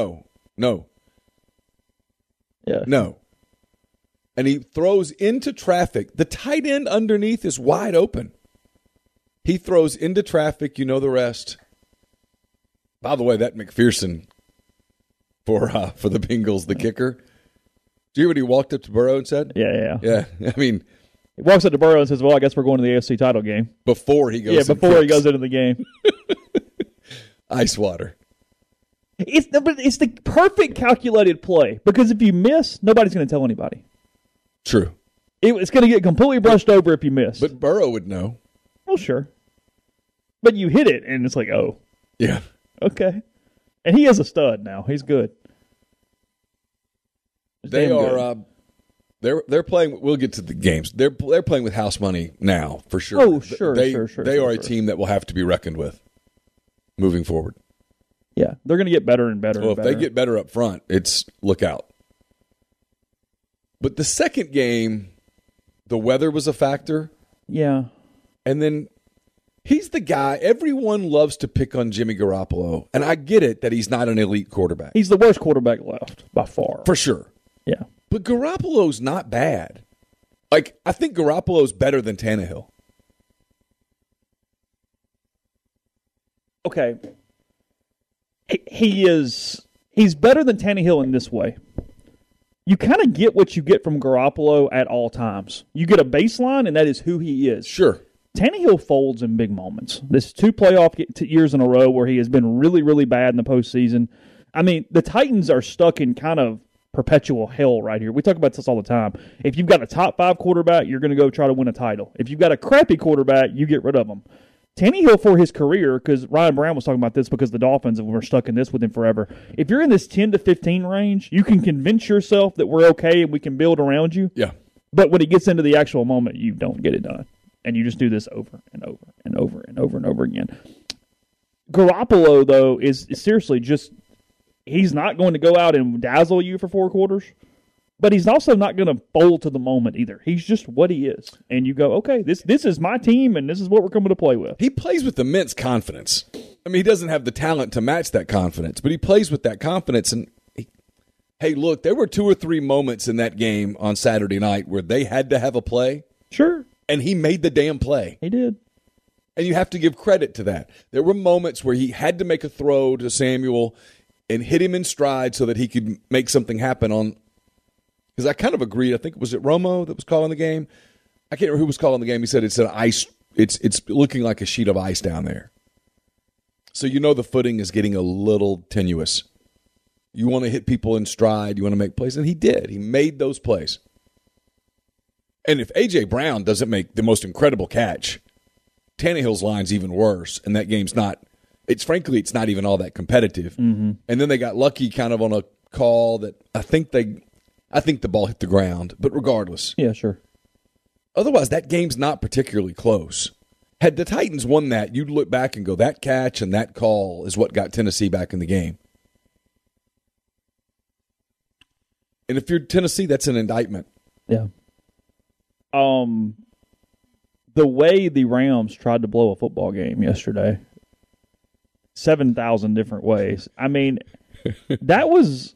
S5: Yeah.
S6: No. And he throws into traffic. The tight end underneath is wide open. He throws into traffic. You know the rest. By the way, that McPherson for the Bengals, the kicker. Do you hear what he walked up to Burrow and said?
S5: Yeah.
S6: Yeah. I mean,
S5: he walks up to Burrow and says, well, I guess we're going to the AFC title game.
S6: Before he goes
S5: he goes into the game.
S6: Ice water.
S5: It's the perfect calculated play because if you miss, nobody's going to tell anybody.
S6: True.
S5: It's going to get completely brushed over if you miss.
S6: But Burrow would know.
S5: Well, sure. But you hit it, and it's like, oh.
S6: Yeah.
S5: Okay. And he is a stud now. He's good.
S6: They are. They're playing. We'll get to the games. They're playing with house money now for sure.
S5: Oh, sure,
S6: They
S5: sure.
S6: are a team that will have to be reckoned with moving forward.
S5: Yeah, they're going to get better and better.
S6: Well,
S5: and
S6: if
S5: better.
S6: they get better up front, it's look out. But the second game, the weather was a factor.
S5: Yeah.
S6: And then he's the guy. Everyone loves to pick on Jimmy Garoppolo, and I get it that he's not an elite quarterback.
S5: He's the worst quarterback left by far.
S6: For sure.
S5: Yeah.
S6: But Garoppolo's not bad. Like, I think Garoppolo's better than Tannehill.
S5: Okay. He's better than Tannehill in this way. You kind of get what you get from Garoppolo at all times. You get a baseline, and that is who he is.
S6: Sure.
S5: Tannehill folds in big moments. This is 2 playoff years in a row where he has been really, really bad in the postseason. I mean, the Titans are stuck in kind of perpetual hell right here. We talk about this all the time. If you've got a top 5 quarterback, you're going to go try to win a title. If you've got a crappy quarterback, you get rid of him. Tannehill for his career, because Ryan Brown was talking about this because the Dolphins were stuck in this with him forever. If you're in this 10 to 15 range, you can convince yourself that we're okay and we can build around you.
S6: Yeah.
S5: But when it gets into the actual moment, you don't get it done. And you just do this over and over and over and over and over again. Garoppolo, though, is seriously just he's not going to go out and dazzle you for 4 quarters. But he's also not going to fold to the moment either. He's just what he is. And you go, okay, this is my team, and this is what we're coming to play with.
S6: He plays with immense confidence. I mean, he doesn't have the talent to match that confidence, but he plays with that confidence. And, hey, look, there were 2 or 3 moments in that game on Saturday night where they had to have a play.
S5: Sure.
S6: And he made the damn play.
S5: He did.
S6: And you have to give credit to that. There were moments where he had to make a throw to Samuel and hit him in stride so that he could make something happen on. Because I kind of agreed. I think was it Romo that was calling the game. I can't remember who was calling the game. He said it's an ice. It's looking like a sheet of ice down there. So you know the footing is getting a little tenuous. You want to hit people in stride. You want to make plays, and he did. He made those plays. And if A.J. Brown doesn't make the most incredible catch, Tannehill's line's even worse, and that game's not. It's not even all that competitive. Mm-hmm. And then they got lucky, kind of on a call that I think the ball hit the ground, but regardless.
S5: Yeah, sure.
S6: Otherwise, that game's not particularly close. Had the Titans won that, you'd look back and go, that catch and that call is what got Tennessee back in the game. And if you're Tennessee, that's an indictment.
S5: Yeah. The way the Rams tried to blow a football game yesterday, 7,000 different ways. I mean, that was...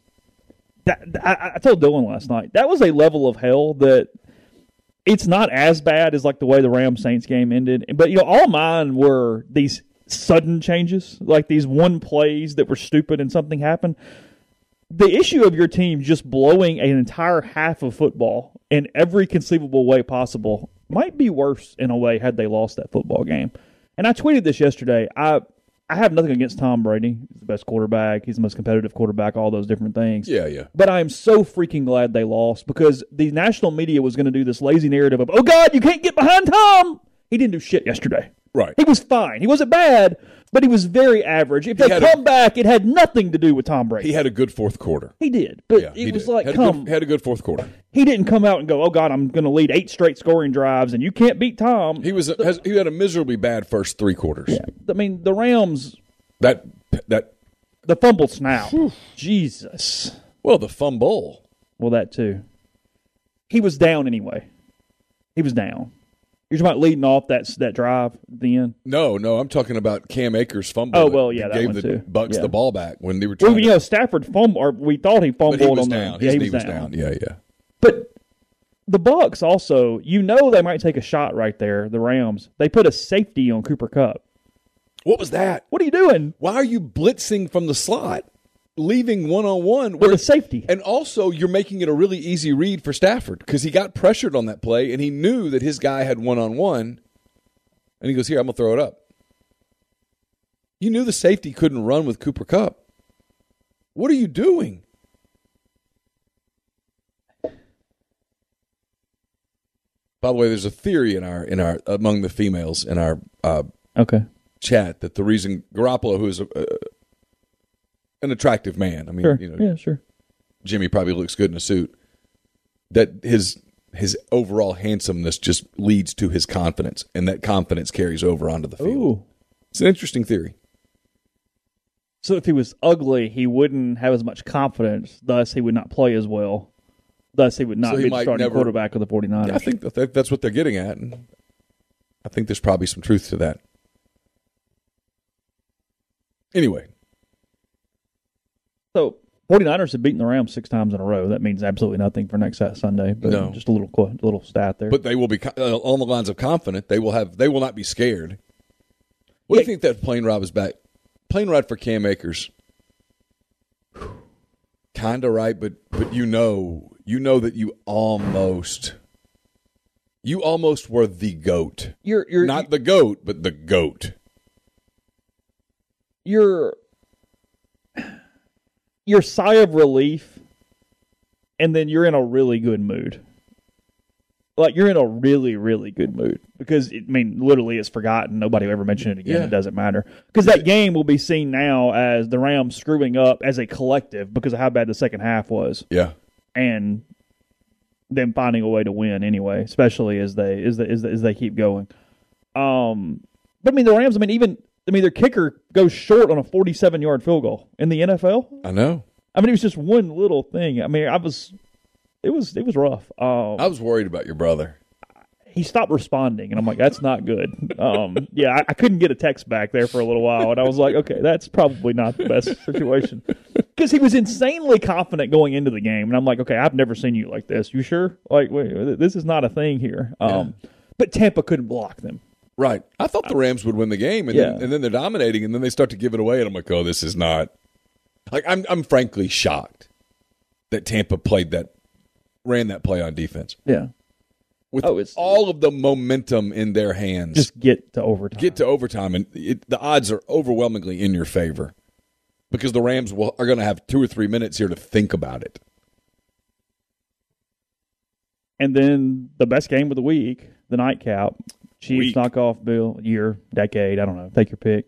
S5: I told Dylan last night, that was a level of hell that it's not as bad as like the way the Rams-Saints game ended. But, all mine were these sudden changes, like these one plays that were stupid and something happened. The issue of your team just blowing an entire half of football in every conceivable way possible might be worse in a way had they lost that football game. And I tweeted this yesterday. I have nothing against Tom Brady. He's the best quarterback. He's the most competitive quarterback, all those different things.
S6: Yeah.
S5: But I am so freaking glad they lost because the national media was going to do this lazy narrative of, oh, God, you can't get behind Tom. He didn't do shit yesterday.
S6: Right.
S5: He was fine. He wasn't bad, but he was very average. If they come back, it had nothing to do with Tom Brady.
S6: He had a good fourth quarter.
S5: He did. But it was like,
S6: had a good fourth quarter.
S5: He didn't come out and go, oh, God, I'm going to lead 8 straight scoring drives, and you can't beat Tom.
S6: He had a miserably bad first 3 quarters.
S5: Yeah. I mean, the Rams...
S6: The
S5: fumble snap. Jesus.
S6: Well, the fumble.
S5: Well, that too. He was down anyway. He was down. You're talking about leading off that drive at the end?
S6: No, I'm talking about Cam Akers' fumble.
S5: Oh, well, yeah, that
S6: gave
S5: one
S6: the
S5: too.
S6: Bucks
S5: Yeah.
S6: the ball back when they were trying
S5: Well, Stafford fumbled, or we thought he fumbled.
S6: But he was
S5: on
S6: down.
S5: The,
S6: His
S5: he
S6: knee
S5: was
S6: down. Yeah.
S5: But the Bucks also, they might take a shot right there, the Rams. They put a safety on Cooper Kupp.
S6: What was that?
S5: What are you doing?
S6: Why are you blitzing from the slot, leaving one-on-one?
S5: With a safety.
S6: And also, you're making it a really easy read for Stafford because he got pressured on that play, and he knew that his guy had one-on-one, and he goes, here, I'm going to throw it up. You knew the safety couldn't run with Cooper Kupp. What are you doing? By the way, there's a theory in our among the females in our
S5: Okay.
S6: chat that the reason Garoppolo, who is an attractive man, I mean,
S5: Sure.
S6: you know,
S5: Yeah, sure.
S6: Jimmy probably looks good in a suit, that his overall handsomeness just leads to his confidence, and that confidence carries over onto the field.
S5: Ooh.
S6: It's an interesting theory.
S5: So if he was ugly, he wouldn't have as much confidence. Thus, he would not play as well. Thus, he would not
S6: So he
S5: be the
S6: might
S5: starting
S6: never-
S5: quarterback of the 49ers.
S6: Yeah, I think that's what they're getting at, and I think there's probably some truth to that. Anyway,
S5: So 49ers have beaten the Rams 6 times in a row. That means absolutely nothing for next Sunday. But
S6: No.
S5: just a little stat there.
S6: but they will be on the lines of confident. They will not be scared. What do you think that plane ride was back? Plane ride for Cam Akers. Kind of right, but you know that you almost were the GOAT.
S5: you're
S6: Not the GOAT, but the GOAT.
S5: your sigh of relief, and then you're in a really good mood. Like, you're in a really, really good mood because, literally it's forgotten. Nobody will ever mention it again.
S6: Yeah.
S5: It doesn't matter. Because that game will be seen now as the Rams screwing up as a collective because of how bad the second half was.
S6: Yeah.
S5: And them finding a way to win anyway, especially as they keep going. But, the Rams, their kicker goes short on a 47-yard field goal in the NFL.
S6: I know.
S5: It was just one little thing. It was rough.
S6: I was worried about your brother.
S5: He stopped responding, and I'm like, that's not good. I couldn't get a text back there for a little while, and I was like, okay, that's probably not the best situation. Because he was insanely confident going into the game, and I'm like, okay, I've never seen you like this. You sure? Like, wait, this is not a thing here. But Tampa couldn't block them.
S6: Right. I thought the Rams would win the game, and then they're dominating, and then they start to give it away, and I'm like, oh, this is not. Like, I'm frankly shocked that Tampa ran that play on defense.
S5: Yeah.
S6: With
S5: it's
S6: all of the momentum in their hands.
S5: Just get to overtime.
S6: And the odds are overwhelmingly in your favor because the Rams are going to have 2 or 3 minutes here to think about it.
S5: And then the best game of the week, the nightcap. Chiefs knock off Bill, year, decade, I don't know. Take your pick.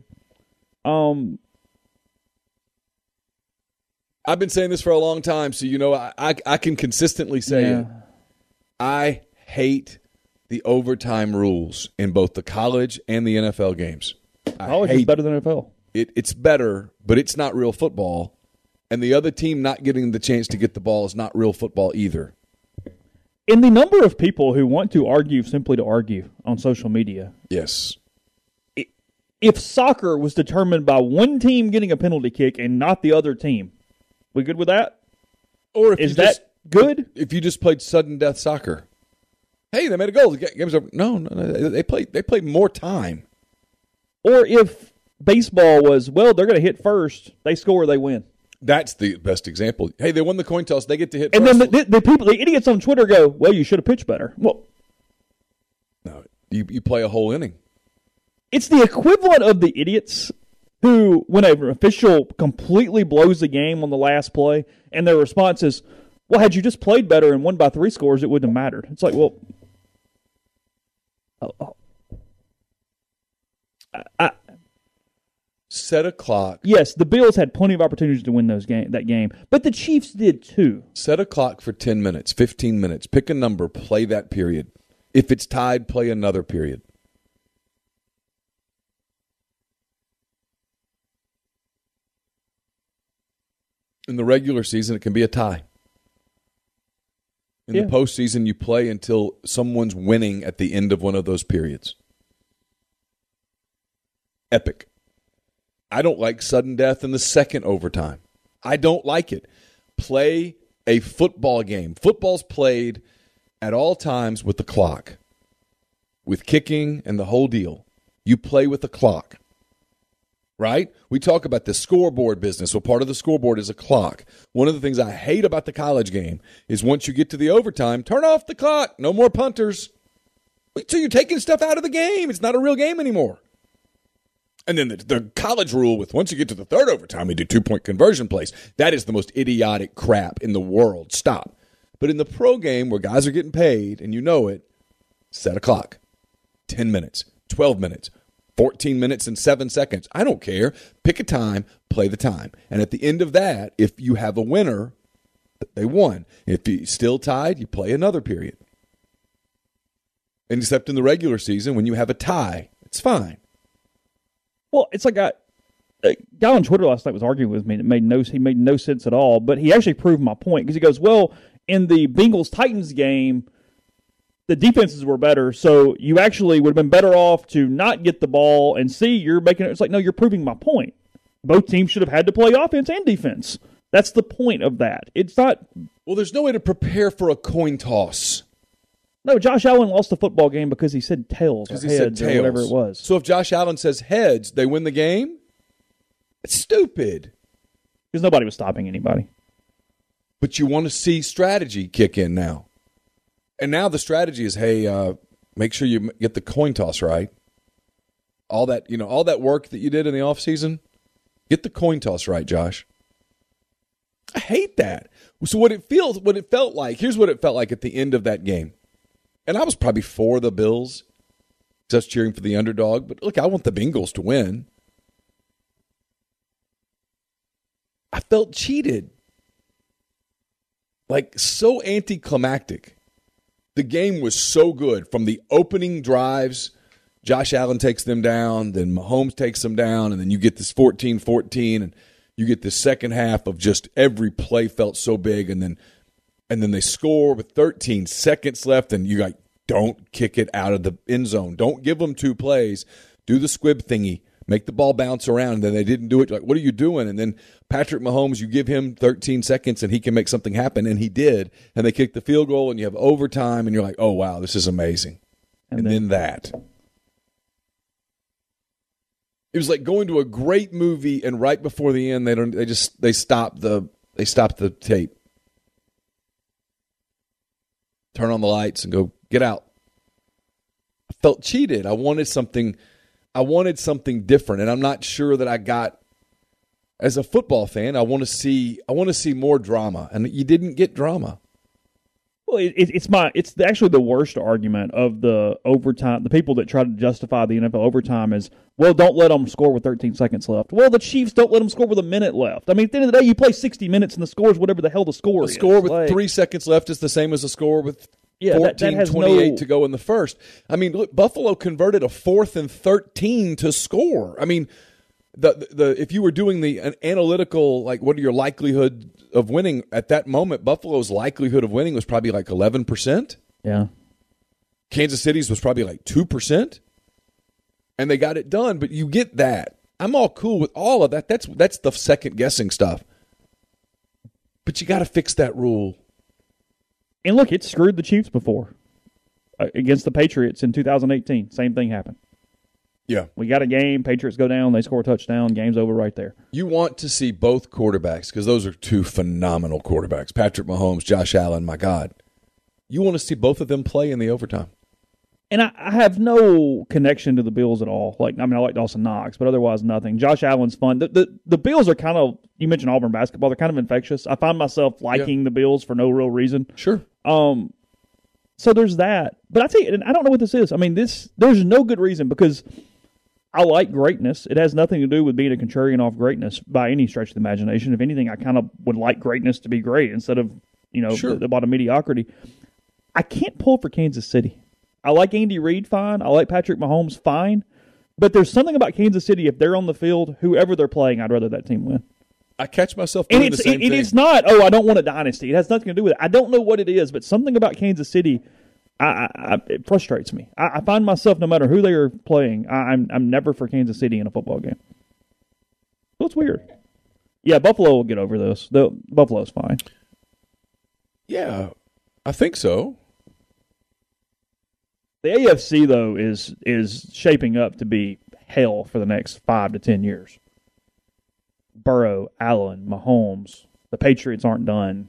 S6: I've been saying this for a long time, so I can consistently say it. I hate the overtime rules in both the college and the NFL games.
S5: College is better than NFL.
S6: It's better, but it's not real football. And the other team not getting the chance to get the ball is not real football either.
S5: In the number of people who want to argue simply to argue on social media.
S6: Yes.
S5: If soccer was determined by one team getting a penalty kick and not the other team, we good with that?
S6: Or
S5: is that good?
S6: If you just played sudden death soccer. Hey, they made a goal. The game's over. No, they played more time.
S5: Or if baseball was, they're going to hit first, they score, they win.
S6: That's the best example. Hey, they won the coin toss. They get to hit
S5: and
S6: first.
S5: And then the idiots on Twitter go, you should have pitched better. Well,
S6: no, you play a whole inning.
S5: It's the equivalent of the idiots who, when an official completely blows the game on the last play, and their response is, had you just played better and won by 3 scores, it wouldn't have mattered. It's like,
S6: set a clock.
S5: Yes, the Bills had plenty of opportunities to win that game, but the Chiefs did too.
S6: Set a clock for 10 minutes, 15 minutes. Pick a number, play that period. If it's tied, play another period. In the regular season, it can be a tie. In the postseason, you play until someone's winning at the end of one of those periods. Epic. I don't like sudden death in the second overtime. I don't like it. Play a football game. Football's played at all times with the clock, with kicking and the whole deal. You play with the clock. Right? We talk about the scoreboard business. Well, part of the scoreboard is a clock. One of the things I hate about the college game is once you get to the overtime, turn off the clock. No more punters. So you're taking stuff out of the game. It's not a real game anymore. And then the college rule with once you get to the third overtime, we do 2-point conversion plays. That is the most idiotic crap in the world. Stop. But in the pro game where guys are getting paid, and you know it, Set a clock. 10 minutes, 12 minutes, 14 minutes and 7 seconds. I don't care. Pick a time, play the time. And at the end of that, if you have a winner, they won. If you're still tied, you play another period. And except in the regular season, when you have a tie, it's fine.
S5: Well, it's like a guy on Twitter last night was arguing with me. He made no sense at all, but he actually proved my point because he goes, well, in the Bengals-Titans game, the defenses were better, so you actually would have been better off to not get the ball and see you're making it. It's like, no, you're proving my point. Both teams should have had to play offense and defense. That's the point of that. It's not.
S6: Well, there's no way to prepare for a coin toss.
S5: No, Josh Allen lost the football game because he said tails or heads or whatever it was.
S6: So if Josh Allen says heads, they win the game? It's stupid.
S5: Because nobody was stopping anybody.
S6: But you want to see strategy kick in now. And now the strategy is, hey, make sure you get the coin toss right. All that work that you did in the offseason, get the coin toss right, Josh. I hate that. So what it felt like, here's what it felt like at the end of that game. And I was probably for the Bills, just cheering for the underdog. But look, I want the Bengals to win. I felt cheated. Like, so anticlimactic. The game was so good. From the opening drives, Josh Allen takes them down, then Mahomes takes them down, and then you get this 14-14, and you get the second half of just every play felt so big, and then they score with 13 seconds left, and you like, don't kick it out of the end zone. Don't give them 2 plays. Do the squib thingy. Make the ball bounce around. And then they didn't do it. Like, what are you doing? And then Patrick Mahomes, you give him 13 seconds, and he can make something happen, and he did. And they kicked the field goal, and you have overtime, and you're like, oh, wow, this is amazing. And then that. It was like going to a great movie, and right before the end, they stop the tape. Turn on the lights and go, get out. I felt cheated. I wanted something different, and I'm not sure that I got. As a football fan, I want to see more drama, and you didn't get drama.
S5: Well, it's actually the worst argument of the overtime. The people that try to justify the NFL overtime is, well, don't let them score with 13 seconds left. Well, the Chiefs don't let them score with a minute left. I mean, at the end of the day, you play 60 minutes and the score is whatever the hell the score is.
S6: A score with 3 seconds left is the same as a score with 14:28 to go in the first. I mean, look, Buffalo converted a 4th and 13 to score. I mean, the if you were doing the analytical, like, what are your likelihood of winning at that moment, Buffalo's likelihood of winning was probably like 11%.
S5: Yeah.
S6: Kansas City's was probably like 2%. And they got it done, but you get that. I'm all cool with all of that. That's the second guessing stuff. But you got to fix that rule.
S5: And look, it screwed the Chiefs before. Against the Patriots in 2018, same thing happened.
S6: Yeah.
S5: We got a game, Patriots go down, they score a touchdown, game's over right there.
S6: You want to see both quarterbacks, because those are 2 phenomenal quarterbacks. Patrick Mahomes, Josh Allen, my God. You want to see both of them play in the overtime.
S5: And I have no connection to the Bills at all. I like Dawson Knox, but otherwise nothing. Josh Allen's fun. The Bills are kind of, you mentioned Auburn basketball, they're kind of infectious. I find myself liking the Bills for no real reason.
S6: Sure.
S5: So there's that. But I tell you, and I don't know what this is. I mean, there's no good reason, because I like greatness. It has nothing to do with being a contrarian off greatness by any stretch of the imagination. If anything, I kind of would like greatness to be great instead of,
S6: sure,
S5: the bottom mediocrity. I can't pull for Kansas City. I like Andy Reid fine. I like Patrick Mahomes fine. But there's something about Kansas City, if they're on the field, whoever they're playing, I'd rather that team win.
S6: I catch myself doing the same thing.
S5: It's not, I don't want a dynasty. It has nothing to do with it. I don't know what it is, but something about Kansas City, it frustrates me. I find myself, no matter who they are playing, I'm never for Kansas City in a football game. So it's weird. Yeah, Buffalo will get over this. Buffalo's fine.
S6: Yeah, I think so.
S5: The AFC, though, is shaping up to be hell for the next 5 to 10 years. Burrow, Allen, Mahomes. The Patriots aren't done.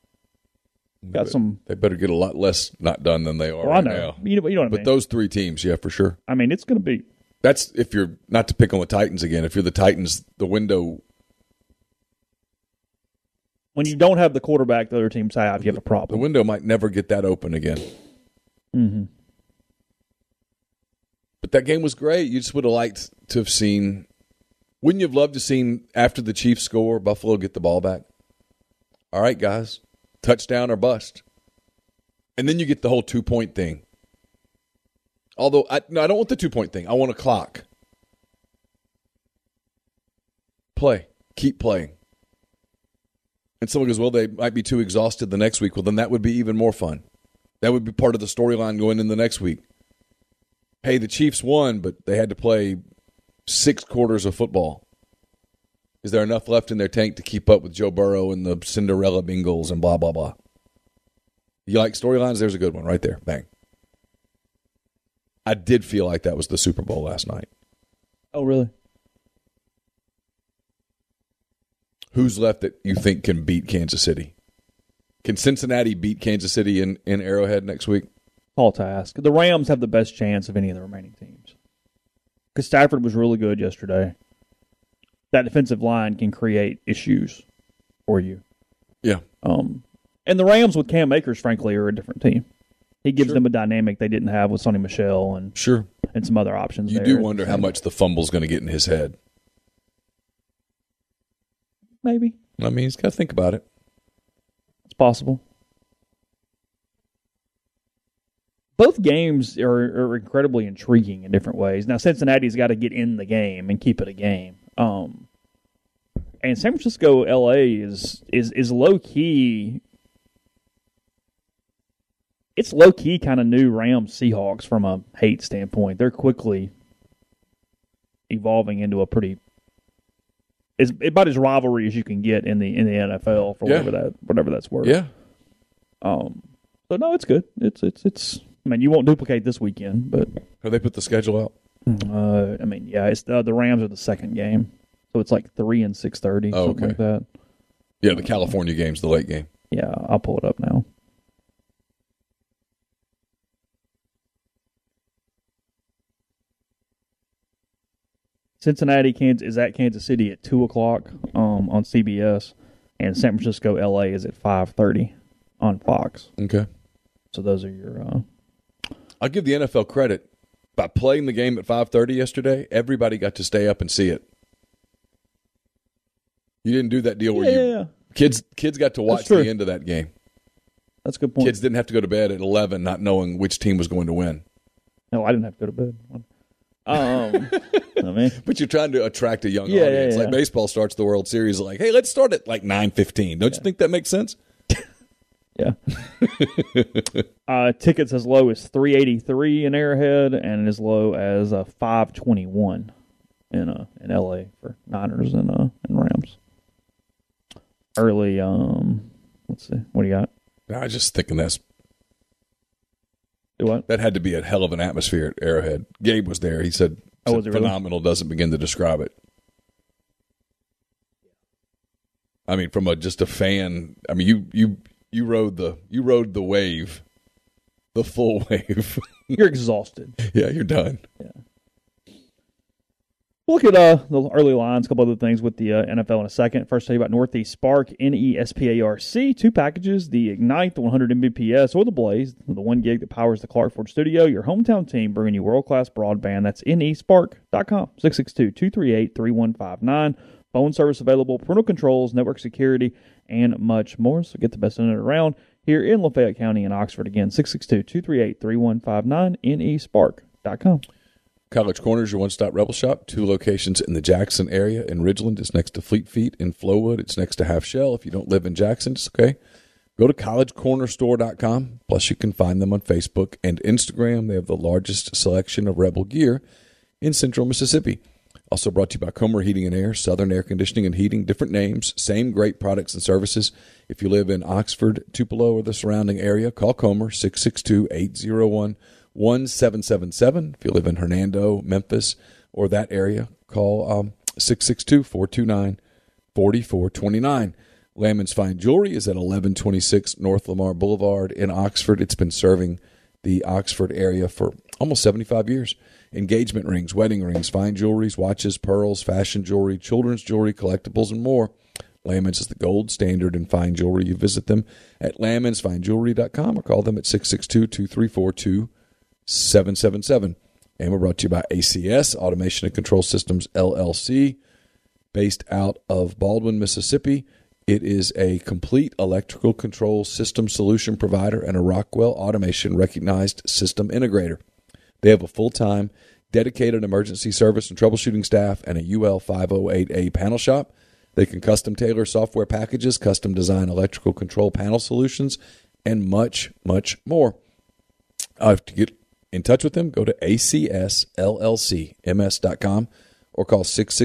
S6: They better get a lot less not done than they are now.
S5: You know what I mean.
S6: But those 3 teams, yeah, for sure.
S5: I mean, it's going to be.
S6: That's if you're not to pick on the Titans again. If you're the Titans, the window.
S5: When you don't have the quarterback the other teams have, you have a problem.
S6: The window might never get that open again.
S5: Mm-hmm.
S6: But that game was great. You just would have liked to have seen – wouldn't you have loved to have seen after the Chiefs score, Buffalo get the ball back? All right, guys, touchdown or bust. And then you get the whole 2-point thing. Although, I don't want the 2-point thing. I want a clock. Play. Keep playing. And someone goes, well, they might be too exhausted the next week. Well, then that would be even more fun. That would be part of the storyline going in the next week. Hey, the Chiefs won, but they had to play 6 quarters of football. Is there enough left in their tank to keep up with Joe Burrow and the Cinderella Bengals and blah, blah, blah? You like storylines? There's a good one right there. Bang. I did feel like that was the Super Bowl last night.
S5: Oh, really?
S6: Who's left that you think can beat Kansas City? Can Cincinnati beat Kansas City in Arrowhead next week?
S5: Tall task. The Rams have the best chance of any of the remaining teams. Because Stafford was really good yesterday. That defensive line can create issues for you.
S6: Yeah.
S5: And the Rams with Cam Akers, frankly, are a different team. He gives
S6: Sure.
S5: them a dynamic they didn't have with Sonny Michel and some other options.
S6: You
S5: there.
S6: do wonder how much the fumble's going to get in his head.
S5: Maybe.
S6: I mean, he's got to think about it.
S5: It's possible. Both games are incredibly intriguing in different ways. Now, Cincinnati's got to get in the game and keep it a game. And San Francisco, LA is low key. It's low key kind of new Rams Seahawks from a hate standpoint. They're quickly evolving into a pretty. It's about as rivalry as you can get in the NFL for whatever that's worth.
S6: Yeah.
S5: So no, it's good. It's. I mean, you won't duplicate this weekend, but
S6: Have they put the schedule out?
S5: I mean, yeah, it's the Rams are the second game, so it's like 3 and 6:30,
S6: Oh,
S5: something
S6: okay.
S5: like that.
S6: Yeah, the California game's the late game.
S5: Yeah, I'll pull it up now. Cincinnati, Kansas is at Kansas City at 2:00 on CBS, and San Francisco, LA is at 5:30 on Fox.
S6: Okay.
S5: So those are your.
S6: I'll give the NFL credit. By playing the game at 5:30 yesterday, everybody got to stay up and see it. You didn't do that deal where
S5: Yeah.
S6: kids got to watch
S5: true.
S6: the end of that game.
S5: That's a good point.
S6: Kids didn't have to go to bed at 11 not knowing which team was going to win.
S5: No, I didn't have to go to bed. I mean,
S6: But you're trying to attract a young
S5: Yeah,
S6: audience.
S5: yeah.
S6: Like baseball starts the World Series like, hey, let's start at like 9:15. Don't you think that makes sense?
S5: yeah. Tickets as low as $383 in Arrowhead, and as low as $521 in LA for Niners and Rams. Early, let's see, what do you got?
S6: I was just thinking
S5: Do what?
S6: that had to be a hell of an atmosphere at Arrowhead. Gabe was there. He said,
S5: Was it really?
S6: phenomenal doesn't begin to describe it. I mean, from just a fan. I mean, you rode the wave, the full wave.
S5: You're exhausted.
S6: Yeah, you're done.
S5: We'll look at the early lines, a couple other things with the NFL in a second. First, tell you about Northeast Spark, NESPARC. 2 packages, the Ignite, the 100 Mbps, or the Blaze, the 1 gig that powers the Clark Ford studio. Your hometown team bringing you world-class broadband. That's nespark.com, 662-238-3159. Phone service available, parental controls, network security, and much more. So get the best internet around here in Lafayette County and Oxford. Again, 662-238-3159, nespark.com.
S6: College Corners, your one-stop Rebel Shop. 2 locations in the Jackson area. In Ridgeland, it's next to Fleet Feet. In Flowood, it's next to Half Shell. If you don't live in Jackson, it's okay. Go to collegecornerstore.com. Plus, you can find them on Facebook and Instagram. They have the largest selection of Rebel gear in central Mississippi. Also brought to you by Comer Heating and Air, Southern Air Conditioning and Heating. Different names, same great products and services. If you live in Oxford, Tupelo, or the surrounding area, call Comer, 662-801-1777. If you live in Hernando, Memphis, or that area, call 662-429-4429. Lammon's Fine Jewelry is at 1126 North Lamar Boulevard in Oxford. It's been serving the Oxford area for almost 75 years. Engagement rings, wedding rings, fine jewelries, watches, pearls, fashion jewelry, children's jewelry, collectibles, and more. Lammon's is the gold standard in fine jewelry. You visit them at lammonsfinejewelry.com or call them at 662-234-2777. And we're brought to you by ACS, Automation and Control Systems, LLC, based out of Baldwin, Mississippi. It is a complete electrical control system solution provider and a Rockwell Automation recognized system integrator. They have a full-time, dedicated emergency service and troubleshooting staff and a UL 508A panel shop. They can custom tailor software packages, custom design electrical control panel solutions, and much, much more. To get in touch with them, go to acsllcms.com or call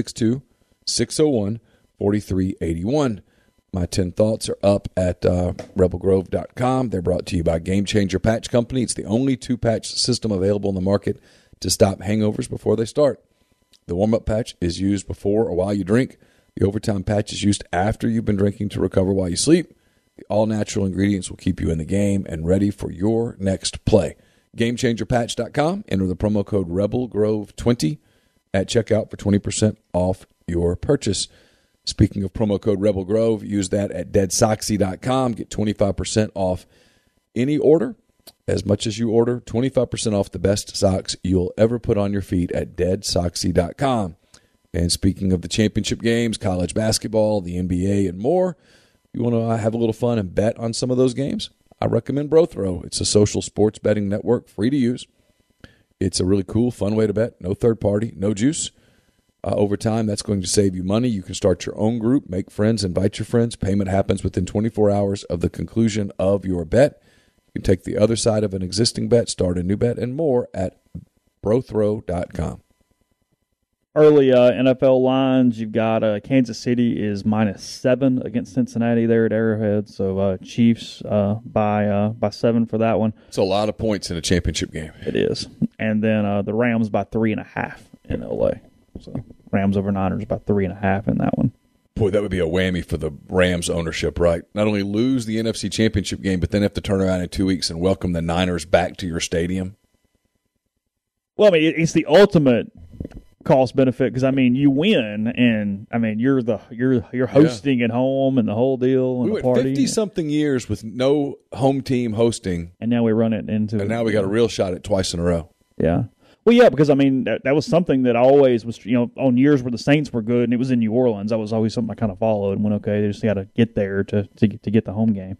S6: 662-601-4381. My 10 thoughts are up at rebelgrove.com. They're brought to you by Game Changer Patch Company. It's the only 2-patch system available in the market to stop hangovers before they start. The warm-up patch is used before or while you drink. The overtime patch is used after you've been drinking to recover while you sleep. The all-natural ingredients will keep you in the game and ready for your next play. GameChangerPatch.com. Enter the promo code RebelGrove20 at checkout for 20% off your purchase. Speaking of promo code Rebel Grove, use that at deadsoxy.com. Get 25% off any order. As much as you order, 25% off the best socks you'll ever put on your feet at deadsoxy.com. And speaking of the championship games, college basketball, the NBA, and more, you want to have a little fun and bet on some of those games? I recommend BroThrow. It's a social sports betting network, free to use. It's a really cool, fun way to bet. No third party, no juice. Over time, that's going to save you money. You can start your own group, make friends, invite your friends. Payment happens within 24 hours of the conclusion of your bet. You can take the other side of an existing bet, start a new bet, and more at brothrow.com.
S5: Early NFL lines, you've got Kansas City is -7 against Cincinnati there at Arrowhead. So Chiefs by 7 for that one.
S6: It's a lot of points in a championship game.
S5: It is. And then the Rams by 3.5 in L.A. So Rams over Niners by 3.5 in that one.
S6: Boy, that would be a whammy for the Rams ownership, right? Not only lose the NFC Championship game, but then have to turn around in 2 weeks and welcome the Niners back to your stadium.
S5: Well, I mean, it's the ultimate cost benefit because I mean, you win, and I mean, you're hosting at home and the whole deal. And
S6: we
S5: the
S6: went
S5: party
S6: 50-something years with no home team hosting,
S5: and now we run it into.
S6: And now we got a real shot at twice in a row.
S5: Yeah. Well, yeah, because I mean that was something that I always was, on years where the Saints were good and it was in New Orleans. That was always something I kind of followed and went, okay, they just got to get there to get the home game.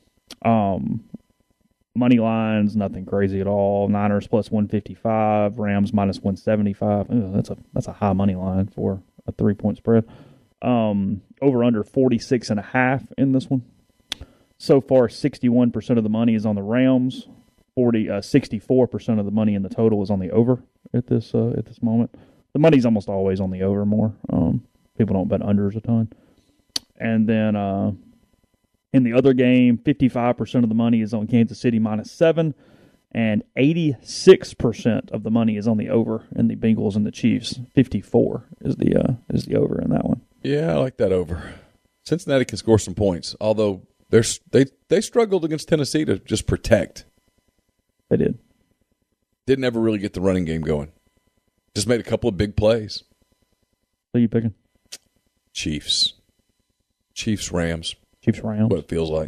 S5: Money lines, nothing crazy at all. Niners plus 155, Rams minus 175. Ooh, that's a high money line for a 3-point spread. Over under 46.5 in this one. So far, 61% of the money is on the Rams. 64% of the money in the total is on the over at this moment. The money's almost always on the over more. People don't bet unders a ton. And then in the other game, 55% of the money is on Kansas City -7, and 86% of the money is on the over in the Bengals and the Chiefs. 54 is the over in that one.
S6: Yeah, I like that over. Cincinnati can score some points, although they struggled against Tennessee to just protect.
S5: They did.
S6: Didn't ever really get the running game going. Just made a couple of big plays.
S5: Who are you picking?
S6: Chiefs, Rams.
S5: Chiefs, Rams.
S6: What it feels like.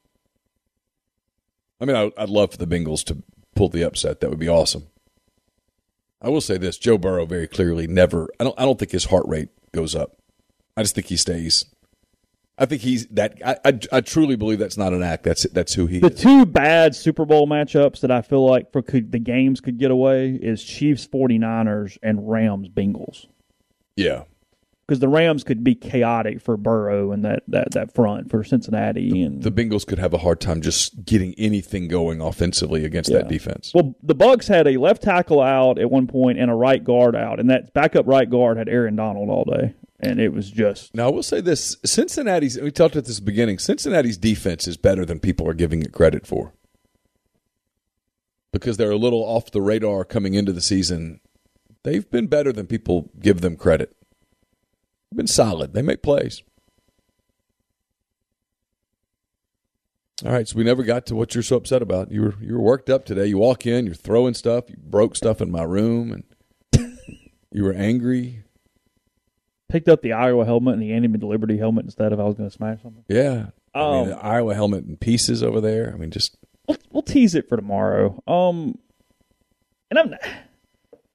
S6: I mean, I'd love for the Bengals to pull the upset. That would be awesome. I will say this: Joe Burrow very clearly never. I don't think his heart rate goes up. I just think he stays. I think he's that. I truly believe that's not an act. That's who he is.
S5: The two bad Super Bowl matchups that I feel like the games could get away is Chiefs 49ers and Rams Bengals.
S6: Yeah.
S5: Because the Rams could be chaotic for Burrow and that front for Cincinnati.
S6: The Bengals could have a hard time just getting anything going offensively against that defense.
S5: Well, the Bucs had a left tackle out at one point and a right guard out, and that backup right guard had Aaron Donald all day. And it was just...
S6: Now, I will say this. We talked at this beginning, Cincinnati's defense is better than people are giving it credit for. Because they're a little off the radar coming into the season. They've been better than people give them credit. They've been solid. They make plays. All right, so we never got to what you're so upset about. You were worked up today. You walk in, you're throwing stuff. You broke stuff in my room, and you were angry.
S5: Picked up the Iowa helmet and the Andy-Liberty helmet instead of I was going to smash something.
S6: Yeah. The Iowa helmet in pieces over there. I mean, just...
S5: We'll tease it for tomorrow. And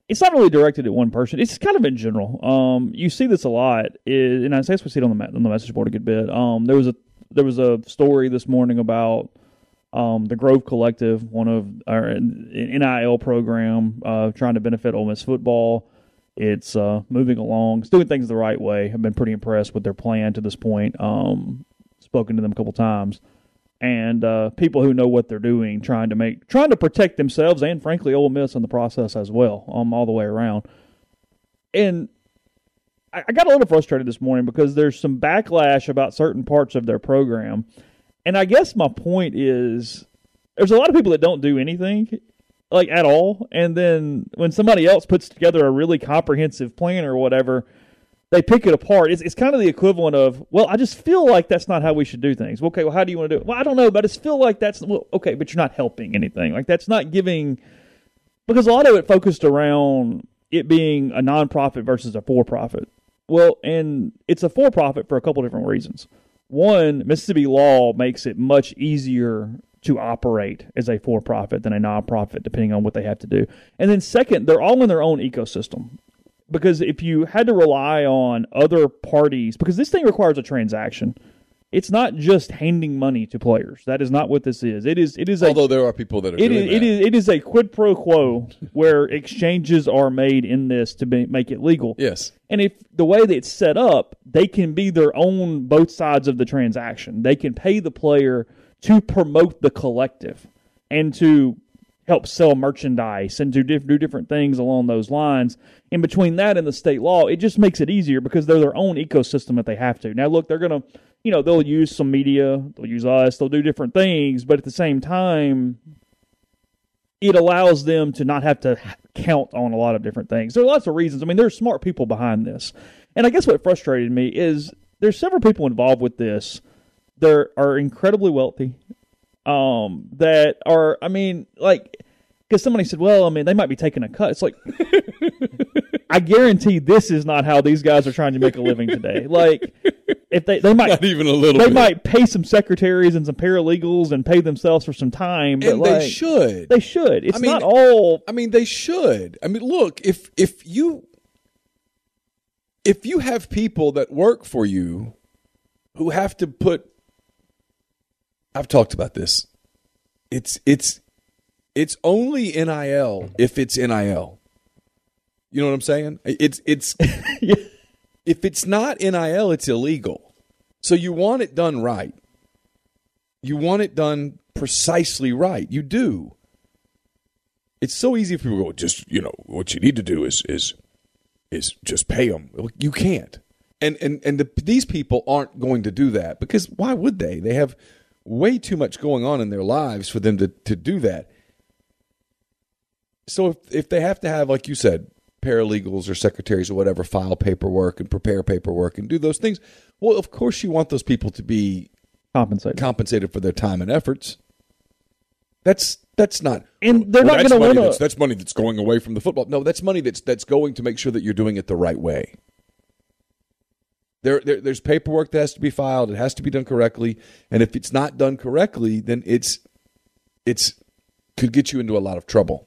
S5: it's not really directed at one person. It's kind of in general. You see this a lot, and I guess we see it on the message board a good bit. There was a story this morning about the Grove Collective, one of our NIL program, trying to benefit Ole Miss football. It's moving along. It's doing things the right way. I've been pretty impressed with their plan to this point. Spoken to them a couple times. And people who know what they're doing, trying to protect themselves and, frankly, Ole Miss in the process as well, all the way around. And I got a little frustrated this morning because there's some backlash about certain parts of their program. And I guess my point is there's a lot of people that don't do anything, like, at all. And then when somebody else puts together a really comprehensive plan or whatever, they pick it apart. It's kind of the equivalent of, well, I just feel like that's not how we should do things. Okay, well, how do you want to do it? Well, I don't know, but I just feel like that's, well, okay, but you're not helping anything. Like, that's not giving, because a lot of it focused around it being a nonprofit versus a for-profit. Well, and it's a for-profit for a couple different reasons. One, Mississippi law makes it much easier to operate as a for-profit than a nonprofit, depending on what they have to do. And then second, they're all in their own ecosystem. Because if you had to rely on other parties, because this thing requires a transaction, it's not just handing money to players. That is not what this is. It is.
S6: Although there are people that are doing that.
S5: It is a quid pro quo where exchanges are made in this to make it legal.
S6: Yes.
S5: And if the way that it's set up, they can be their own both sides of the transaction. They can pay the player to promote the collective and to help sell merchandise and to do different things along those lines. In between that and the state law, it just makes it easier because they're their own ecosystem that they have to. Now, look, they're going to, they'll use some media, they'll use us, they'll do different things, but at the same time, it allows them to not have to count on a lot of different things. There are lots of reasons. I mean, there's smart people behind this. And I guess what frustrated me is there's several people involved with this that are incredibly wealthy, that are, because somebody said, well, they might be taking a cut. It's like, I guarantee this is not how these guys are trying to make a living today. Like, if they might
S6: not even a little,
S5: they might pay some secretaries and some paralegals and pay themselves for some time. But
S6: and they should.
S5: They should. It's not all.
S6: They should. Look, if you have people that work for you who have to put, I've talked about this. It's only NIL if it's NIL. You know what I'm saying? It's
S5: Yeah.
S6: If it's not NIL, it's illegal. So you want it done right. You want it done precisely right. You do. It's so easy for people to go, just, what you need to do is just pay them. You can't. And these people aren't going to do that because why would they? They have way too much going on in their lives for them to do that. So if they have to have, like you said, paralegals or secretaries or whatever, file paperwork and prepare paperwork and do those things, well, of course you want those people to be compensated for their time and efforts. That's not,
S5: and they're not going to want to.
S6: That's money that's going away from the football. No, that's money that's going to make sure that you're doing it the right way. There's paperwork that has to be filed. It has to be done correctly, and if it's not done correctly, then it's could get you into a lot of trouble.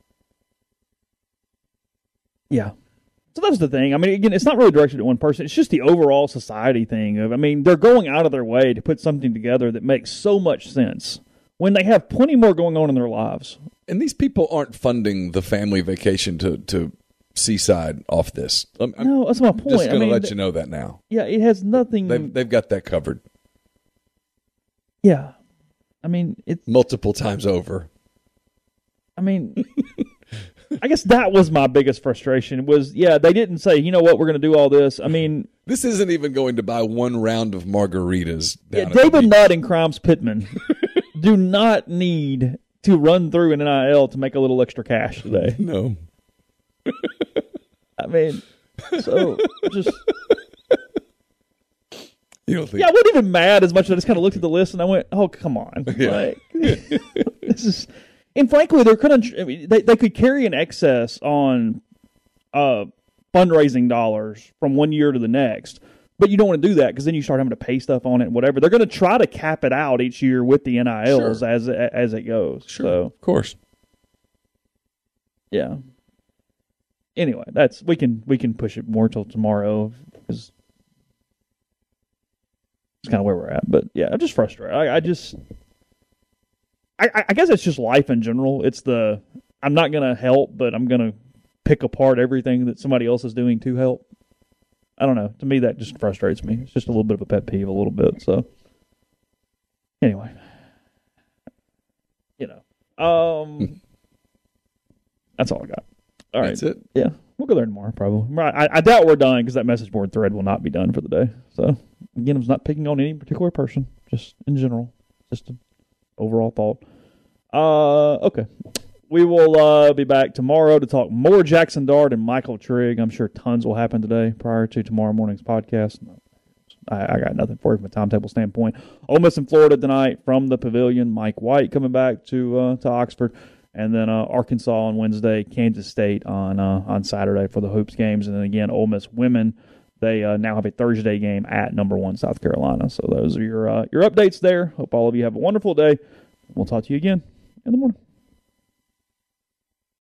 S5: Yeah. So that's the thing. Again, it's not really directed at one person. It's just the overall society thing of, they're going out of their way to put something together that makes so much sense when they have plenty more going on in their lives.
S6: And these people aren't funding the family vacation to Seaside off this.
S5: No, that's my point.
S6: Just going to let you know that now.
S5: Yeah, it has nothing.
S6: They've got that covered.
S5: Yeah. It's
S6: multiple times over.
S5: I guess that was my biggest frustration was, they didn't say, you know what, we're going to do all this.
S6: This isn't even going to buy one round of margaritas.
S5: David Nutt and Crimes Pittman do not need to run through an NIL to make a little extra cash today.
S6: No.
S5: So just...
S6: You don't think?
S5: Yeah, I wasn't even mad as much as I just kind of looked at the list and I went, oh, come on.
S6: Yeah.
S5: This is... And frankly, they could carry an excess on fundraising dollars from one year to the next, but you don't want to do that because then you start having to pay stuff on it and whatever. They're going to try to cap it out each year with the NILs as it goes.
S6: Sure,
S5: so,
S6: of course.
S5: Yeah. anyway, we can push it more till tomorrow because it's kind of where we're at. But yeah, I'm just frustrated. I guess it's just life in general. It's I'm not gonna help, but I'm gonna pick apart everything that somebody else is doing to help. I don't know. To me, that just frustrates me. It's just a little bit of a pet peeve, a little bit. So anyway, that's all I got. All right.
S6: That's it?
S5: Yeah. We'll go there tomorrow, probably. I doubt we're done because that message board thread will not be done for the day. So, again, I'm not picking on any particular person, just in general. Just an overall thought. Okay. We will be back tomorrow to talk more Jackson Dart and Michael Trigg. I'm sure tons will happen today prior to tomorrow morning's podcast. I got nothing for you from a timetable standpoint. Ole Miss in Florida tonight from the Pavilion. Mike White coming back to Oxford. And then Arkansas on Wednesday, Kansas State on Saturday for the Hoops games. And then again, Ole Miss women, they now have a Thursday game at number 1 South Carolina. So those are your updates there. Hope all of you have a wonderful day. We'll talk to you again in the morning.